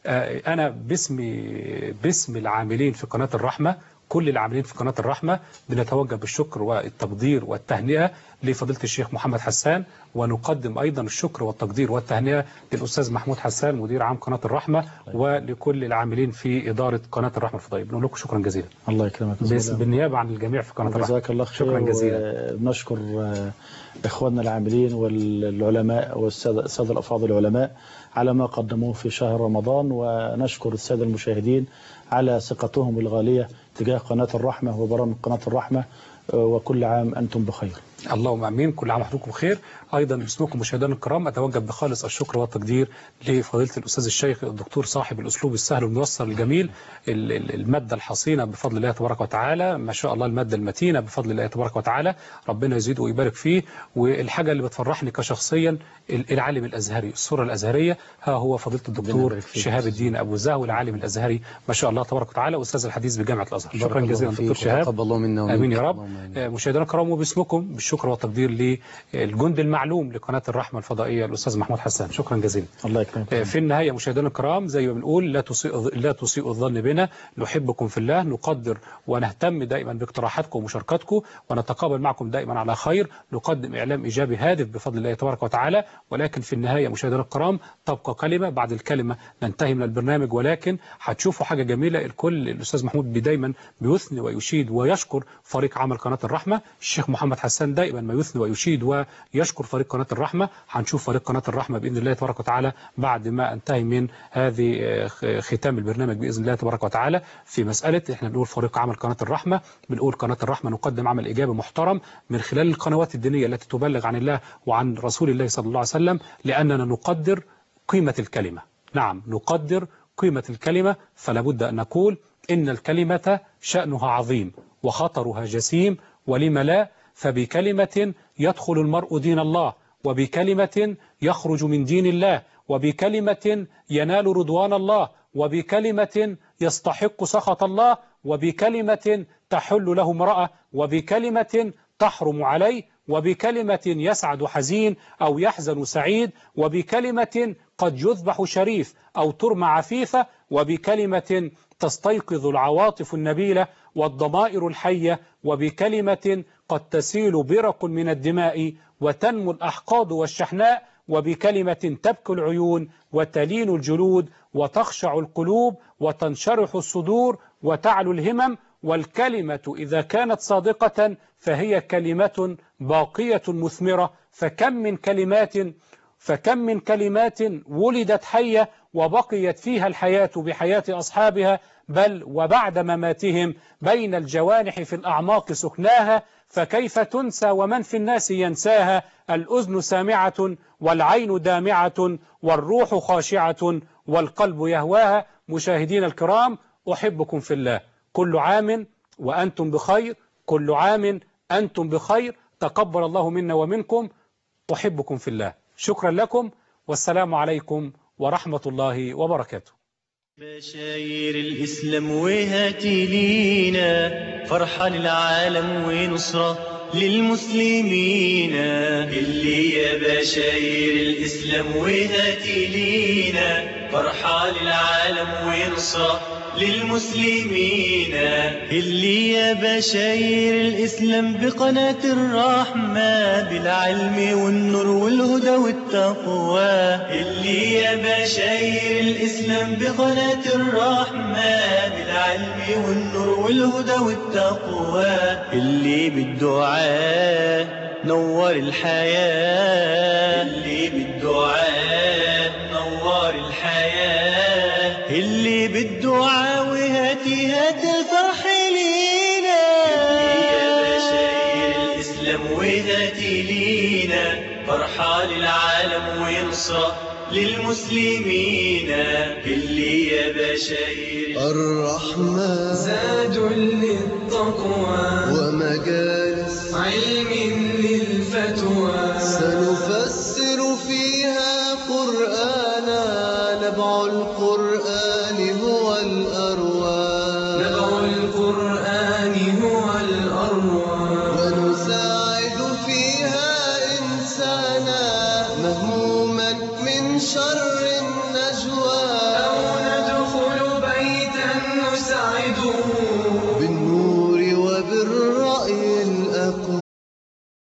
انا باسمي باسم العاملين في قناة الرحمة، كل العاملين في قناة الرحمة، بنتوجه بالشكر والتقدير والتهنئة لفضيلة الشيخ محمد حسان، ونقدم أيضا الشكر والتقدير والتهنئة للأستاذ محمود حسان مدير عام قناة الرحمة، ولكل العاملين في إدارة قناة الرحمة الفضائية. بنقول لكم شكرا جزيلا. الله يكرمك. بالنيابة عن الجميع في قناة الرحمة. جزاك الله خير. شكرا جزيلا. بنشكر إخواننا العاملين والعلماء والسادة الأفاضل العلماء على ما قدموه في شهر رمضان، ونشكر السادة المشاهدين على ثقتهم الغالية تجاه قناة الرحمة وبرامج قناة الرحمة، وكل عام أنتم بخير. اللهم امين. كل عام وحضراتكم بخير. ايضا باسمكم مشاهدينا الكرام اتوجه بخالص الشكر والتقدير لفضيله الاستاذ الشيخ الدكتور صاحب الاسلوب السهل والميسر الجميل، الماده الحصينه بفضل الله تبارك وتعالى، ما شاء الله الماده المتينه بفضل الله تبارك وتعالى، ربنا يزيد ويبارك فيه. والحاجه اللي بتفرحني كشخصيا العالم الازهري، الصوره الازهريه، ها هو فضيله الدكتور شهاب الدين ابو زهو العالم الازهري ما شاء الله تبارك وتعالى، استاذ الحديث بجامعه الازهر. شكرا جزيلا دكتور شهاب. تقبل الله منا ومنكم. امين يا رب. مشاهدينا الكرام وباسمكم بالشكر والتقدير للجند المعلوم لقناة الرحمة الفضائية الأستاذ محمود حسان، شكرا جزيلا. الله يكرمك. في النهاية مشاهدينا الكرام زي ما بنقول، لا تسيء لا تسيء الظن بنا، نحبكم في الله، نقدر ونهتم دائما باقتراحاتكم ومشاركاتكم، ونتقابل معكم دائما على خير، نقدم إعلام إيجابي هادف بفضل الله تبارك وتعالى. ولكن في النهاية مشاهدينا الكرام تبقى كلمة، بعد الكلمة ننتهي من البرنامج، ولكن هتشوفوا حاجة جميلة. الكل الأستاذ محمود دايما بيثني ويشيد ويشكر فريق عمل قناة الرحمة، الشيخ محمد حسان دائما ما يثني ويشيد ويشكر فريق قناة الرحمة. هنشوف فريق قناة الرحمة بإذن الله تبارك وتعالى بعد ما انتهي من هذه ختام البرنامج بإذن الله تبارك وتعالى. في مسألة احنا بنقول فريق عمل قناة الرحمة، بنقول قناة الرحمة نقدم عمل إيجابي محترم من خلال القنوات الدينية التي تبلغ عن الله وعن رسول الله صلى الله عليه وسلم، لأننا نقدر قيمة الكلمة. نعم نقدر قيمة الكلمة، فلا بد أن نقول إن الكلمة شأنها عظيم وخطرها جسيم، ولما لا، فبكلمة يدخل المرء دين الله، وبكلمة يخرج من دين الله، وبكلمة ينال رضوان الله، وبكلمة يستحق سخط الله، وبكلمة تحل له امرأة، وبكلمة تحرم عليه، وبكلمة يسعد حزين أو يحزن سعيد، وبكلمة قد يذبح شريف أو ترمى عفيفة، وبكلمة تستيقظ العواطف النبيلة والضمائر الحية، وبكلمة قد تسيل برق من الدماء وتنمو الأحقاد والشحناء، وبكلمة تبكي العيون وتلين الجلود وتخشع القلوب وتنشرح الصدور وتعلو الهمم. والكلمة إذا كانت صادقة فهي كلمة باقية مثمرة، فكم من كلمات فكم من كلمات ولدت حية وبقيت فيها الحياة بحياة أصحابها، بل وبعد مماتهم بين الجوانح في الأعماق سكناها، فكيف تنسى ومن في الناس ينساها؟ الأذن سامعة والعين دامعة والروح خاشعة والقلب يهواها. مشاهدين الكرام، أحبكم في الله، كل عام وأنتم بخير، كل عام أنتم بخير، تقبل الله منا ومنكم، أحبكم في الله. شكرا لكم، والسلام عليكم ورحمة الله وبركاته. بشاير الإسلام وهاتي لينا فرحة للعالم ونصرة للمسلمين، اللي يا بشاير الإسلام وهاتي لينا فرحة للعالم ونصرة للمسلمين، اللي يا بشاير الإسلام بقناة الرحمة بالعلم والنور والهدى والتقوى، اللي يا بشاير الإسلام بقناة الرحمة بالعلم والنور والهدى والتقوى، اللي بالدعاء نور الحياة، اللي بالدعاء نور الحياة، اللي بالدعاء وهاتي هات الفرح لينا، اللي يا بشاير الإسلام وهاتي لينا فرحة للعالم ونصرة للمسلمين، اللي يا بشاير الرحمة زاد للتقوى ومجالس علم للفتوى، سنفسر فيها قرآنا، نبع القرآن هو الأروى، نبع القرآن هو الأروى، ونساعد فيها إنسانا مهموما من شر النجوى.